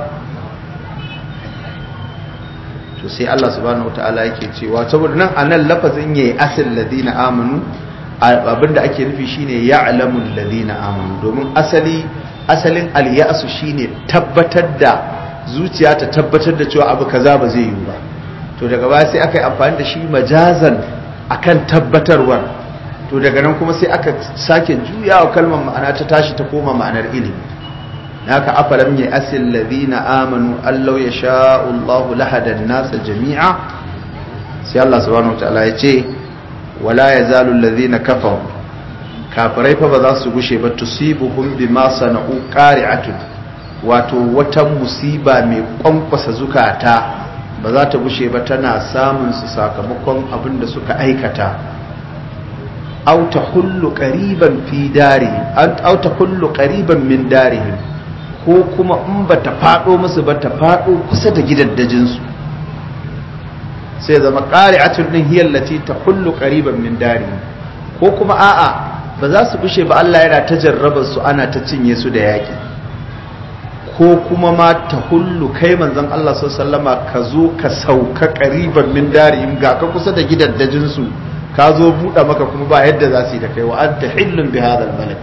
To sai Allah subhanahu wataala yake cewa, saboda nan anan lafazin yayi asil ladina amanu, abinda ake nufi shine ya'lamul ladina amanu, domin asalin al-ya'su shine tabbatar da zuciya ta tabbatar da cewa abu kaza ba zai yi ba. To daga baya sai aka yi amfani da shi majazan akan tabbatarwar, to daga nan kuma sai aka sake juyawa kalmar ma'ana ta tashi ta koma ma'anar ilimi. naka afalam ya asil ladina amanu allau ya sha'u Allahu lahadan nasa jami'a. sai Allah subhanahu wataala ya ce wala yazalu alladhina kafaru, kafirai fa ba za su gushe ba, tusibuhum bima sana'u qari'atun, wato wata musiba mai kwankwasa zukata ba za ta gushe ba tana samun su sakamakon abin da suka aikata. aw tahullu qariban fi darihim, aw tahullu qariban min darihim, ko kuma in ba ta fado musu ba ta fado kusa da gidaddajinsu, sai zama qari'atun din hiya allati tahullu qariban min darihim. Ko kuma a'a ba za su bushe ba, Allah yana ta jarrabar su, ana ta cinye su da yaki. Ko kuma ma tahullu, kai manzon Allah sallallahu alaihi wasallama ka zo ka sauka qariban min darihim, ga ka kusa da gidaddajinsu, ka zo buɗe maka kuma ba yadda za su yi da kai, wa anta hillun bi hadha al-balad.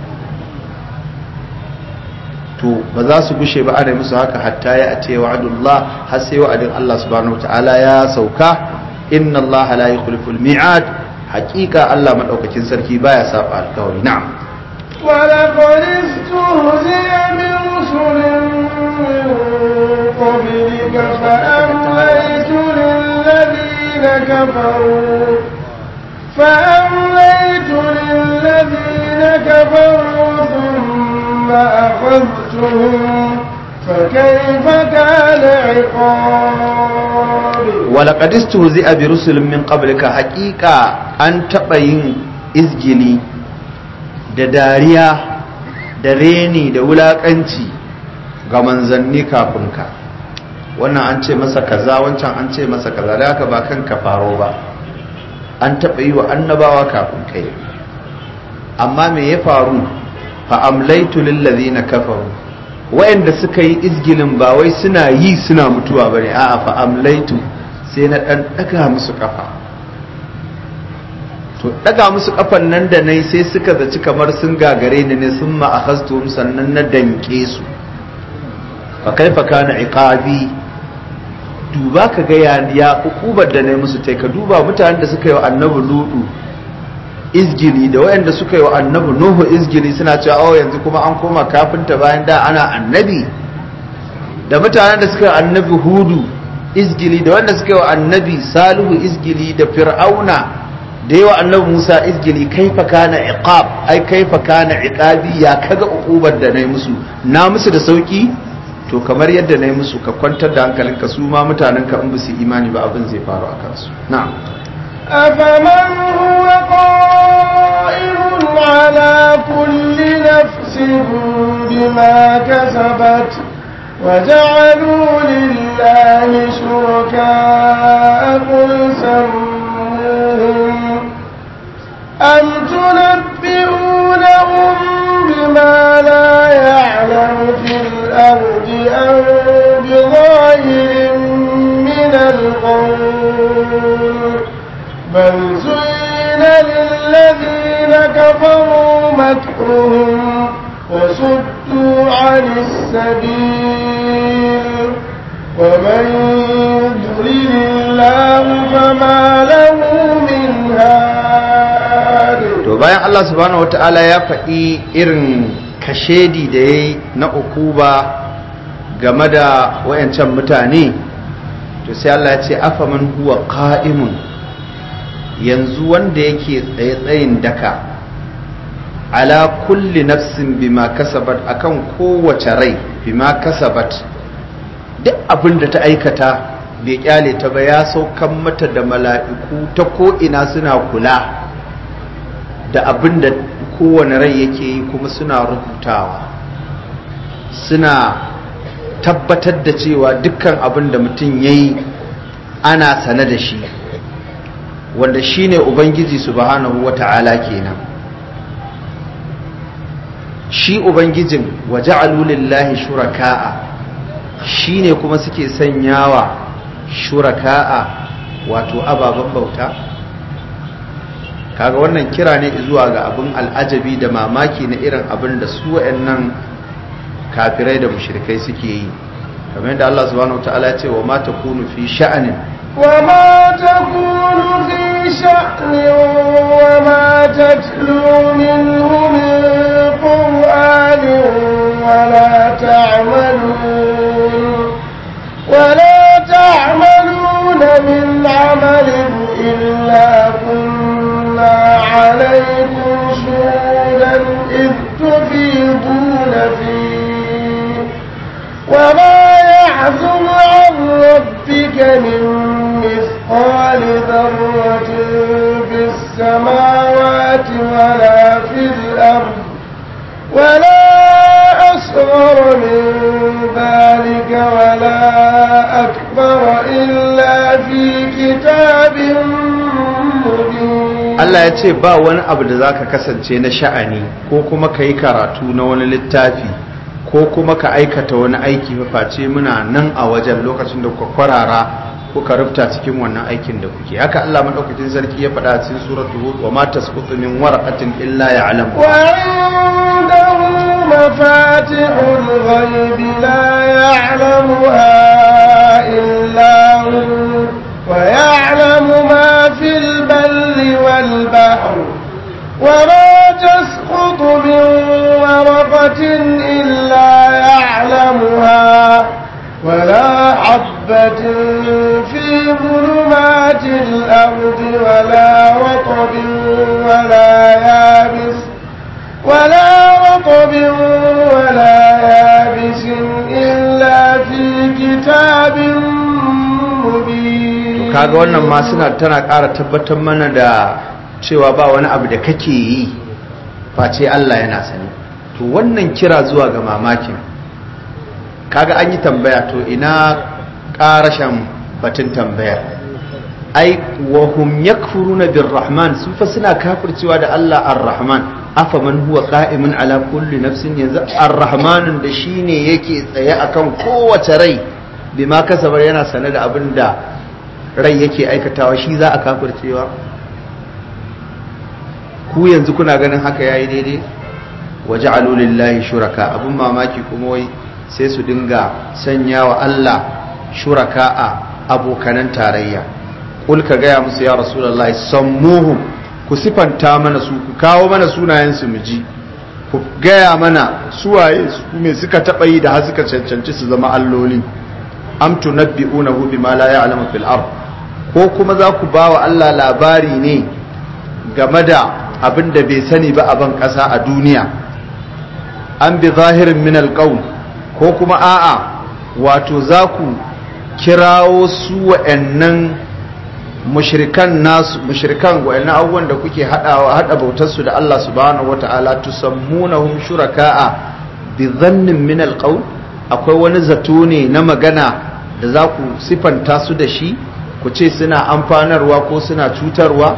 To ba za su gushe ba ana musu haka hatta ya ate wa'adullah, har sai wa'adin Allah subhanahu wataala ya sauka. inna Allah la yukhliful mi'ad, haqiqa Allah madaukakin sarki baya saba alkawari. na'am wa laqad istuhzi'a bi rusulin min qablika fa amlaytu lil ladina kafaru فأمليت للذين كفروا ثم أخذتهم فكيف كان عقاب. ولقد استهزئ برسل من قبلك، حقيقة أن تبين إزجلي da dariya da reni da wulakanci ga manzanni kafin ka. Wannan an ce masa kaza, wancan an ce masa kaza, da haka ba kan ka faro ba, an taɓa yi wa annabawa kafin kai. Amma me ya faru? fa amlaitu lillazina kafaru, wa'anda suka yi izgilin ba wai suna yi suna mutuwa bane, a'a fa amlaitu, sai na dan daga musu kafa. to daga musu kafan nan da nayi sai suka zaci kamar sun gagare ni ne, sun ma akhaztum sannan na danke su. Fa kaifa kana iqabi, duba ka ga ya hukubar da nayi musu. Tai ka duba mutanen da suka yi wa annabi Ludu izgili da wayanda suka yi wa annabi Nuhu izgili suna cewa oh yanzu kuma an koma kafinta bayan da ana annabi, da mutanen da suka yi annabi Hudu izgili da wanda suka yi wa annabi Salihu izgili da Fir'auna da yawa annabi Musa izgili. Kaifa kana iqab, ai kaifa kana iqabi, ya kaga ukubar da nayi musu, na musu da sauki. To kamar yadda nayi musu ka kwantar da hankalinka, su ma mutanen ka in ba su imani ba abin zai faru a kansu. Na'am. أفمن هو قائم على كل نفس بما كسبت وجعلوا لله شركاء قل سموهم أم تنبئونهم بما لا يعلم في الأرض أم بظاهر من القول بل زين للذين كفروا مكرهم وصدوا عن السبيل ومن يضلل الله فما له من هاد. To bayan Allah subhanahu wataala ya faɗi irin kashedi da yayi na ukuba game da wayancan mutane, to sai Allah ya ce afaman huwa qa'imun, yanzu wanda yake tsaye-tsayin daka ala kulli nafsin bima kasabat, akan kowace rai bima kasabat, duk abin da ta aikata bai kyale ta ba, ya saukan mata da mala'iku ta ko'ina suna kula da abin da kowane rai yake yi, kuma suna rubutawa, suna tabbatar da cewa dukkan abin da mutum ya yi ana sane da shi, wanda shine ubangiji subhanahu wata'ala kenan. Shi ubangijin waja'alu lillahi shuraka'a, shine kuma suke sanyawa shuraka'a wato ababen bauta. Kaga wannan kira ne zuwa ga abin al'ajabi da mamaki na irin abin da su wayannan kafirai da mushrikai suke yi, kamar yadda Allah subhanahu wata'ala ya ce wa ma takunu fi sha'anin وما تكون في شأن وما تتلو منه من قرآن ولا تعملون من عمل إلا كنا عليكم شهودا إذ تفيضون فيه وما يعزم عن ربك من مثقال ذرة في السماوات ولا في الأرض ولا أصغر من ذلك ولا أكبر إلا في كتاب مبين. Allah ya ce ba wani abu da zaka kasance na sha'ani ko kuma kai karatu na wani littafi ko kuma ka aikata wani aiki face muna nan a wajen lokacin da kuka kwarara kuka rufta cikin wannan aikin da kuke. Haka Allah madaukakin sarki ya faɗa cikin suratul hud wa ma tasqutu min waraqatin illa ya'lamu wa indahu mafatihul ghaibi la ya'lamuha illa hu wa ya'lamu ma fil barri wal bahri wa ma tasqutu min waraqatin illa ya'lamuha ولا حبة في ظلمات الأرض ولا رطب ولا يابس إلا في كتاب مبين. kaga wannan ma tana ƙara tabbatar mana da cewa ba wani abu da kake yi face Allah yana sani. To wannan kira zuwa ga mamakin, kaga an yi tambaya, to ina ƙarashen batun tambayar. Ai wa hum yakfuruna birrahman, su fa suna kafircewa da Allah ar-rahman. Afaman huwa qa'imun ala kulli nafsin, yanzu ar-rahmanun da shine yake tsaye akan kowace rai bima kasabar, yana sane da abin da rai yake aikatawa, shi za a kafircewa. ku yanzu kuna ganin haka yayi daidai waja'alu lillahi shuraka abun mamaki kuma wai sai su dinga sanya wa Allah shuraka'a abokanan tarayya kul ka gaya musu ya rasulullahi sammuhum ku sifanta mana su ku kawo mana sunayen su muji ku gaya mana suwaye su me suka taba yi da har suka cancanci su zama alloli am tunabbi'unahu bima la ya'lamu fil ard ko kuma za ku bawa Allah labari ne game da abin da bai sani ba a ban kasa a duniya an bi zahirin min alqaul ko kuma a'a wato za ku kirawo su wa'annan mushrikan wa'annan abubuwan da kuke hada bautar su da Allah subhanahu wata'ala tusammunahum shuraka'a bi dhannin min alqaul akwai wani zato ne na magana da za ku sifanta su da shi ku ce suna amfanarwa ko suna cutarwa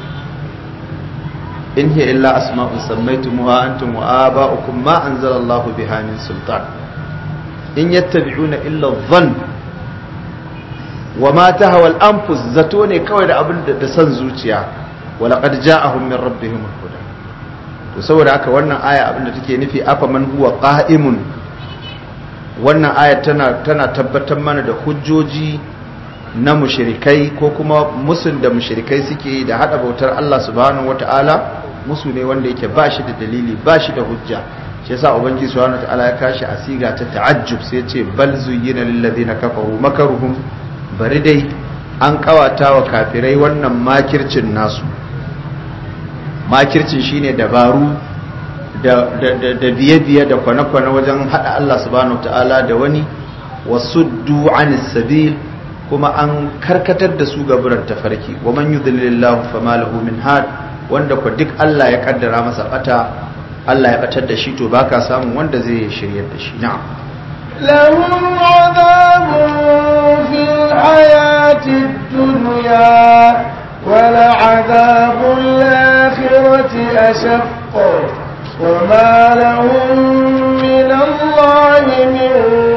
in hiya illa asma'un sammaytumuha antum wa aba'ukum ma anzalallahu biha min sultan in yattabi'una illa dhann wa ma tahwa al-anfus zato ne kawai da abin da san zuciya wa laqad ja'ahum min rabbihim al-huda to saboda haka wannan aya abin da take nufi afa man huwa qa'imun wannan aya tana tabbatar mana da hujjoji na mushrikai ko kuma musun da mushrikai suke da hada bautar Allah subhanahu wataala musu ne wanda yake ba shi da dalili ba shi da hujja shi yasa ubangiji subhanahu wataala ya kashi asiga ta ta'ajjub sai ya ce bal zuyyina lil ladina kafaru makaruhum bari dai an kawata wa kafirai wannan makircin nasu makircin shine dabaru da biye-biye da kwane-kwane wajen hada Allah subhanahu wataala da wani wasuddu anis sabil kuma an karkatar da su gaburan tafarki wa man yudlilillahu fama lahu min had wanda ko duk Allah ya kaddara masa bata Allah ya batar da shi to baka samun wanda zai shiryar da shi na'am lahum adhabun fil hayatid dunya wa la'adhabul akhirati ashaq wa ma lahum min Allah min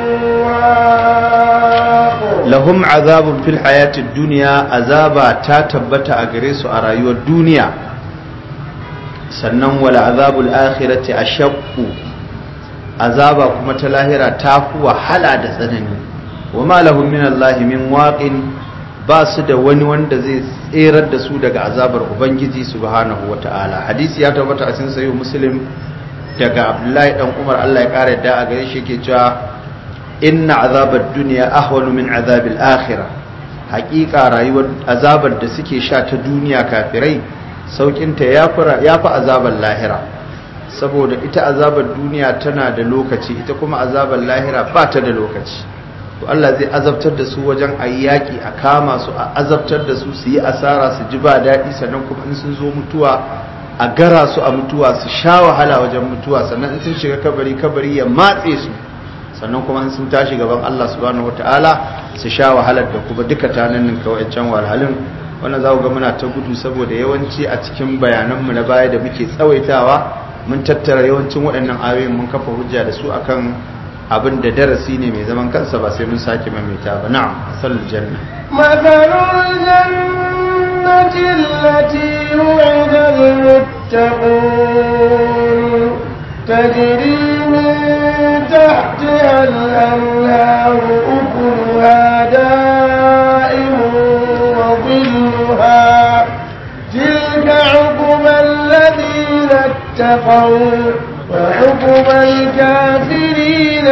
waq lahum adhabun fil hayatid dunya azaba ta tabbata a gare su a rayuwar duniya sannan wala azabul akhirati ashaqqu azaba kuma ta lahira ta fi wahala da tsanani wama lahum min Allah min waqin ba su da wani wanda zai tserar da su daga azabar ubangiji subhanahu wataala hadisi ya tabbata a cikin sahih muslim daga Abdullahi dan Umar Allah ya kare da a gare shi yake cewa inna azabad dunya ahwanu min azabil akhirah haqiqa rayuwar azabar da suke sha ta duniya kafirai saukinta ya fi azabar lahira saboda ita azabar duniya tana da lokaci ita kuma azabar lahira ba ta da lokaci to Allah zai azabtar da su wajen ayyaki a kama su a azabtar da su su yi asara su ji ba daɗi sannan kuma in sun zo mutuwa a gara su a mutuwa su sha wahala wajen mutuwa sannan in sun shiga kabari ya matse su sannan kuma in sun tashi gaban Allah subhanahu wataala su sha wahalar da kuma duka tanannin kawai can wahalhalun wannan za ku ga muna ta gudu saboda yawanci a cikin bayananmu na baya da muke tsawaitawa mun tattara yawancin waɗannan ayoyin mun kafa hujja da su akan abin da darasi ne mai zaman kansa ba sai mun sake maimaita ba na'am asalul janna mathalul jannati allati wu'ida al-muttaqun tajri min tahtiha al-anhar ukuluha تلك عقبى الذين اتقوا وعقبى الكافرين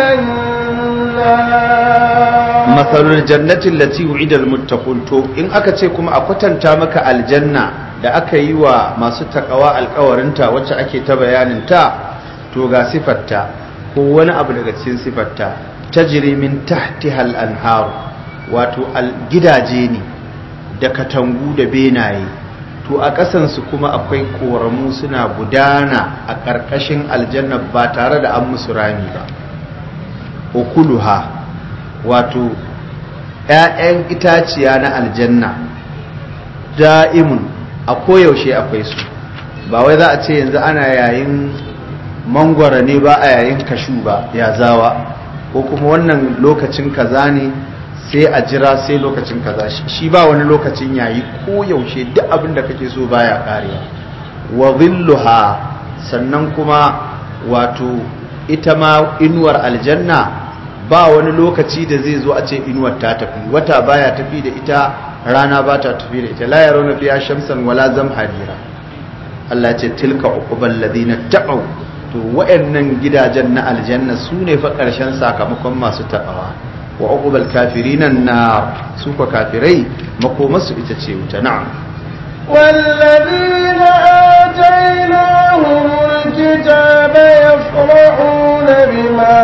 النار مثل الجنة التي وعد المتقون تو in aka ce kuma a kwatanta maka aljanna da aka yi wa masu takawa alƙawarinta wacce ake ta bayanin ta to ga sifarta ko wani abu daga cikin sifarta tajri min tahtiha al-anhar wato gidaje ne da katangu da benaye to a ƙasansu kuma akwai koramu suna gudana a ƙarƙashin aljanna ba tare da an musu rami ba ukuluha wato ‘ya'yan itaciya na aljanna da'imun a koyaushe akwai su ba wai za a ce yanzu ana yayin mangwara ne ba a yayin kashu ba ya zawa ko kuma wannan lokacin kaza ne sai a jira sai lokacin kaza shi ba wani lokacin yayi ko yaushe duk abin da kake so baya karewa wa dhilluha sannan kuma wato ita ma inuwar aljanna ba wani lokaci da zai zo a ce inuwar ta tafi, wata baya tafi da ita, rana ba ta tafi da ita, la yarawna fiha shamsan wala zamharira. Allah ya ce tilka uqbal ladina taqaw, to wa'annan gidajen na aljanna su ne fa karshen sakamakon masu taqawa. Wa uqbal kafirina nar, su ko kafirai makomarsu ita ce wuta. Na'am. والذين آتيناهم الكتاب يفرحون بما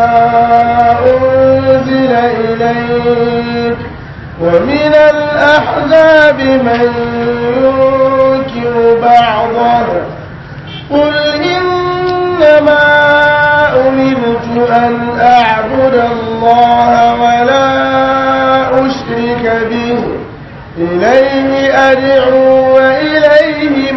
أنزل إليك ومن الأحزاب من ينكر بعضه قل إنما أمرت أن أعبد الله ولا أشرك به إليه أدعو وإليه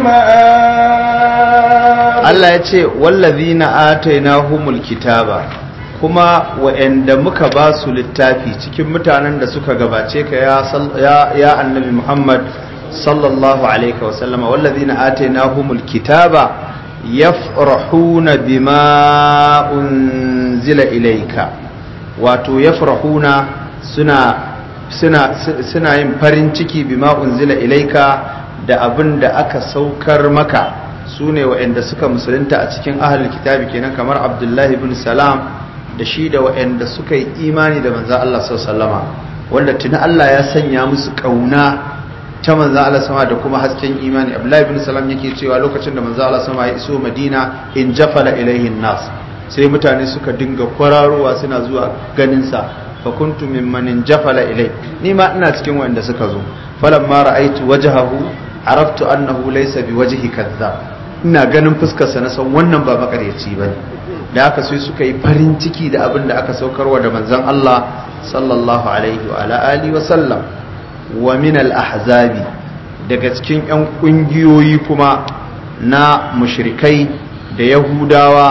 مآب. الله يقول والذين آتيناهم الكتاب kuma wa'anda muka ba su littafi cikin mutanen da suka gabace ka ya annabi Muhammad sallallahu alaihi wasallama wallazina atainahumul kitaba yafrahuna bima unzila ilayka, wato yafrahuna suna yin farin ciki bima unzila ilayka da abin da aka saukar maka. Sune wa'anda suka musulunta a cikin ahlul kitabi kenan, kamar Abdullahi ibn Salam da shi da waɗanda suka yi imani da manzan Allah sallama, wanda tuni Allah ya sanya musu ƙauna ta manzan Allah sama da kuma hasken imani. Abdullahi bin Salam yake cewa lokacin da manzan Allah sama ya iso Madina, in jafala ilaihin nas, sai mutane suka dinga kwararowa suna zuwa ganinsa. Fa kuntu mimman in jafala ilai, ni ma ina cikin waɗanda suka zo. Falamma ra'aitu wajhahu araftu annahu laysa biwajhi kadhab, ina ganin fuskarsa na san wannan ba makaryaci bane. Da aka sai suka yi farin ciki da abin da aka saukarwa da manzon Allah sallallahu alaihi wa alihi wa sallam. Wa min al-ahzabi, daga cikin ƴan kungiyoyi kuma na mushrikai da yahudawa,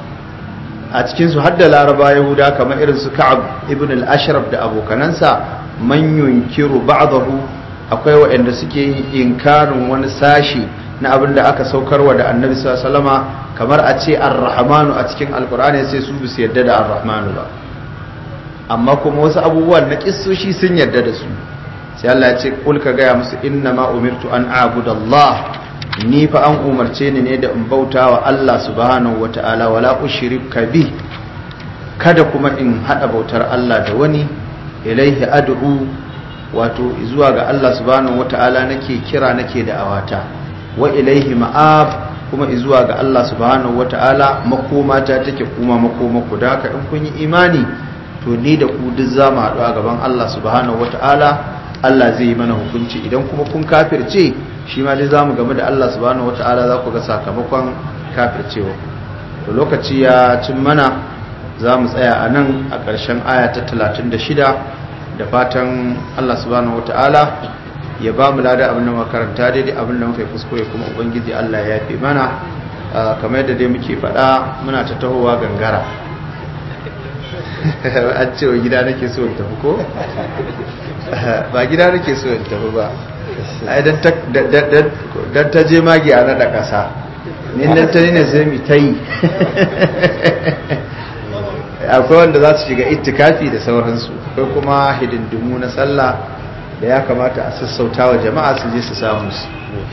a cikin su har da laraba yahuda kamar irin su Ka'ab ibn al-Ashraf da abokanansa, man yunkiru ba'dahu, akwai waɗanda suke yin inkarin wani sashi na abin da aka saukarwa da annabi sallallahu alaihi wasallama, kamar a ce ar-rahmanu a cikin alkur'ani sai su bisu yadda da ar-rahmanu ba, amma kuma wasu abubuwan na kissoshi sun yadda da su. Sai Allah ya ce kul ka gaya musu inna ma umirtu an a'budallah, ni fa an umarce ni ne da in bautawa Allah subhanahu wata'ala wala ushrika bi, kada kuma in hada bautar Allah da wani. Ilaihi ad'u, wato zuwa ga Allah subhanahu wata'ala nake kira, nake da awata. Wa ilaihi ma'ab, kuma izuwa ga Allah subhanahu wata'ala makoma ta take, kuma makoma ku. Da haka in kun yi imani to ni da ku duk za mu haɗu a gaban Allah subhanahu wata'ala, Allah zai yi mana hukunci. Idan kuma kun kafirce, shi ma dai za mu game da Allah subhanahu wata'ala, za ku ga sakamakon kafircewa. To lokaci ya cin mana, za mu tsaya a nan a ƙarshen aya ta 36, da fatan Allah subhanahu wata'ala ya ba mu lada abin da makaranta daidai, abin da muka yi kuskure kuma ubangiji Allah ya yafe mana. Kamar yadda dai muke faɗa, muna ta tahowa gangara. An ce wa gida nake so in tafi ko? Ba gida nake so in tafi ba, ai dan ta je magi a naɗa ƙasa, ni dan ta ne sai mu ta yi. Akwai wanda za su shiga itikafi da sauransu, akwai kuma hidindimu na sallah da ya kamata a sassauta wa jama'a su je su samu su.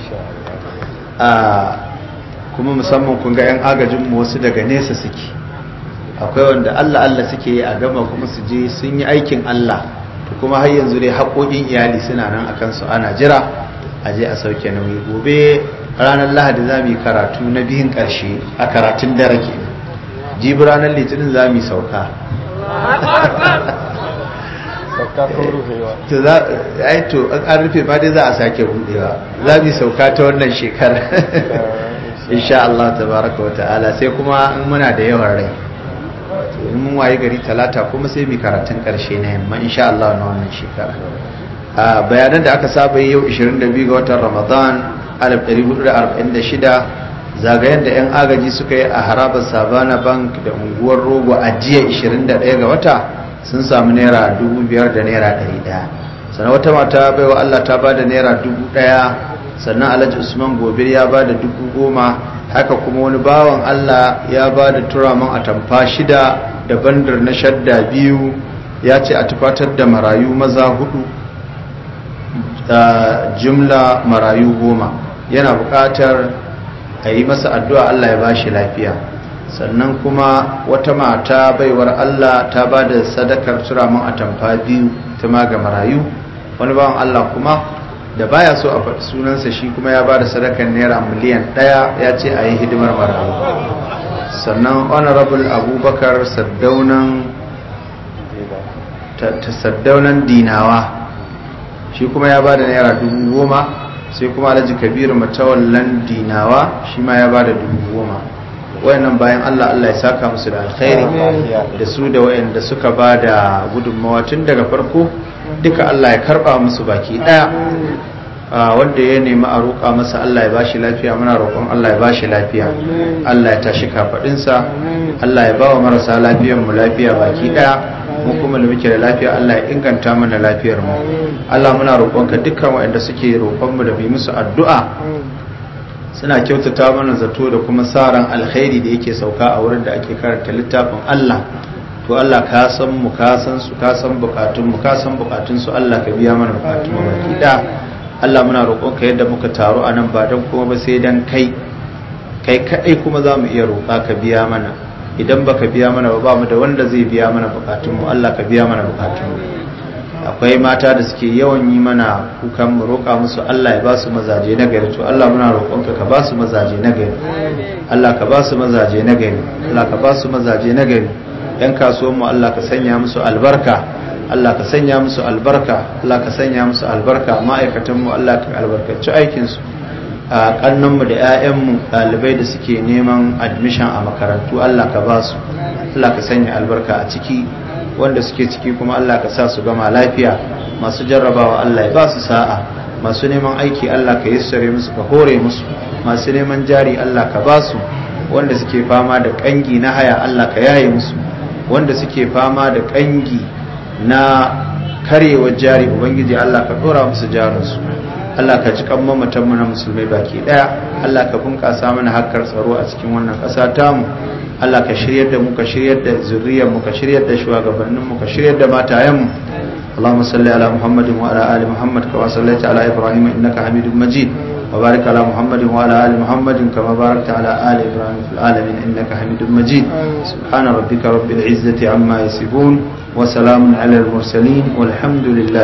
Kuma musamman kun ga 'yan agajinmu wasu daga nesa suke, akwai wanda Allah suke yi a gama kuma su je sun yi aikin Allah, to kuma har yanzu dai haƙoƙin iyali suna nan a kansu, ana jira a je a sauke nauyi. Gobe ranar Lahadi za mu yi karatu na biyun ƙarshe a karatun dare ke, jibi ranar Litinin za mu yi sauka. To an rufe ma dai za a sake budewa, za mu sauka ta wannan shekara insha Allah tabaraka wa ta'ala. Sai kuma in muna da yawan rai, in mun waye gari Talata kuma sai mu karatun karshe na yamma insha Allah na wannan shekara. Bayanan da aka saba yau 22 ga watan Ramadan 1446, zagayen da 'yan agaji suka yi a harabar Savannah Bank da unguwar Rogo a jiya 21 ga wata, sun samu naira 5,000 da naira 100. Sannan wata mata baiwa Allah ta bada naira 1,000, sannan Alhaji Usman Gobir ya ba da 10,000, haka kuma wani bawan Allah ya ba da turaman atamfa 6 da bandar na shadda 2, ya ce a tufatar da marayu maza 4 da jumla marayu 10. Yana buƙatar a yi masa addu'a Allah ya ba shi lafiya. Sannan kuma wata mata baiwar Allah ta ba da sadakar turaman atamfa 2 ta ma ga marayu. Wani bawan Allah kuma da baya so a faɗi sunansa, shi kuma ya ba da sadakar naira miliyan 1, ya ce a yi hidimar marayu. Sannan honorable Abubakar Saddaunan Dinawa, shi kuma ya ba da naira 10,000. sai kuma Alhaji Kabiru Matawallan Dinawa, shi ma ya ba da 10,000. wayannan bayan Allah ya saka musu da alkhairi, da su da wayanda suka ba da gudunmawa tun daga farko duka Allah ya karba musu baki daya. Wanda ya nemi a roƙa masa Allah ya bashi lafiya, muna roƙon Allah ya bashi lafiya, Allah ya tashi kafadinsa, Allah ya bawa marasa lafiyar mu lafiya baki daya, mu kuma da muke da lafiya Allah ya inganta mana lafiyar mu. Allah muna roƙonka dukkan wayanda suke roƙon mu da bi musu addu'a suna kyautata mana zato da kuma saran alkhairi da yake sauka a wurin da ake karanta littafin Allah, to Allah ka san mu, ka san su, ka san bukatun mu, ka san bukatun su, Allah ka biya mana bukatun mu baki da. Allah muna roƙonka yadda muka taru anan ba dan kuma ba sai dan kai kadai kuma za mu iya roƙa ka biya mana. Idan baka biya mana ba mu da wanda zai biya mana bukatun mu, Allah ka biya mana bukatun mu. Akwai mata da suke yawan yi mana kukan mu roƙa musu Allah ya ba su mazaje na gari, to Allah muna roƙonka ka ba su mazaje na gari, Allah ka ba su mazaje na gari, Allah ka ba su mazaje na gari. Yan kasuwan mu Allah ka sanya musu albarka, Allah ka sanya musu albarka, Allah ka sanya musu albarka. Ma'aikatan mu Allah ka albarkaci aikin su. Kannan mu da ƴaƴan mu ɗalibai da suke neman admission a makarantu Allah ka ba su, Allah ka sanya albarka a ciki. Wanda suke ciki kuma Allah ka sa su gama lafiya. Masu jarrabawa Allah ya ba su sa'a, masu neman aiki Allah ka yassare musu, ka hore musu, masu neman jari Allah ka ba su, wanda suke fama da kangi na haya Allah ka yaye musu, wanda suke fama da kangi na karewar jari ubangiji Allah ka dora musu jarinsu. Allah ka ji kan mamatan mu na musulmai baki daya. Allah ka bunƙasa mana hakkar tsaro a cikin wannan ƙasa tamu. Allah ka shiryar da mu, ka shiryar da zuriyar mu, ka shiryar da shugabannin mu, ka shiryar da matayen mu. Allahumma salli ala Muhammadin wa ala ali Muhammad kama sallaita ala Ibrahim innaka Hamidum Majid. Wa barik ala Muhammadin wa ala ali Muhammadin kama barakta ala ali Ibrahim fil alamin innaka Hamidum Majid. Subhana rabbika rabbil izzati amma yasifun wa salamun ala al mursalin walhamdulillah.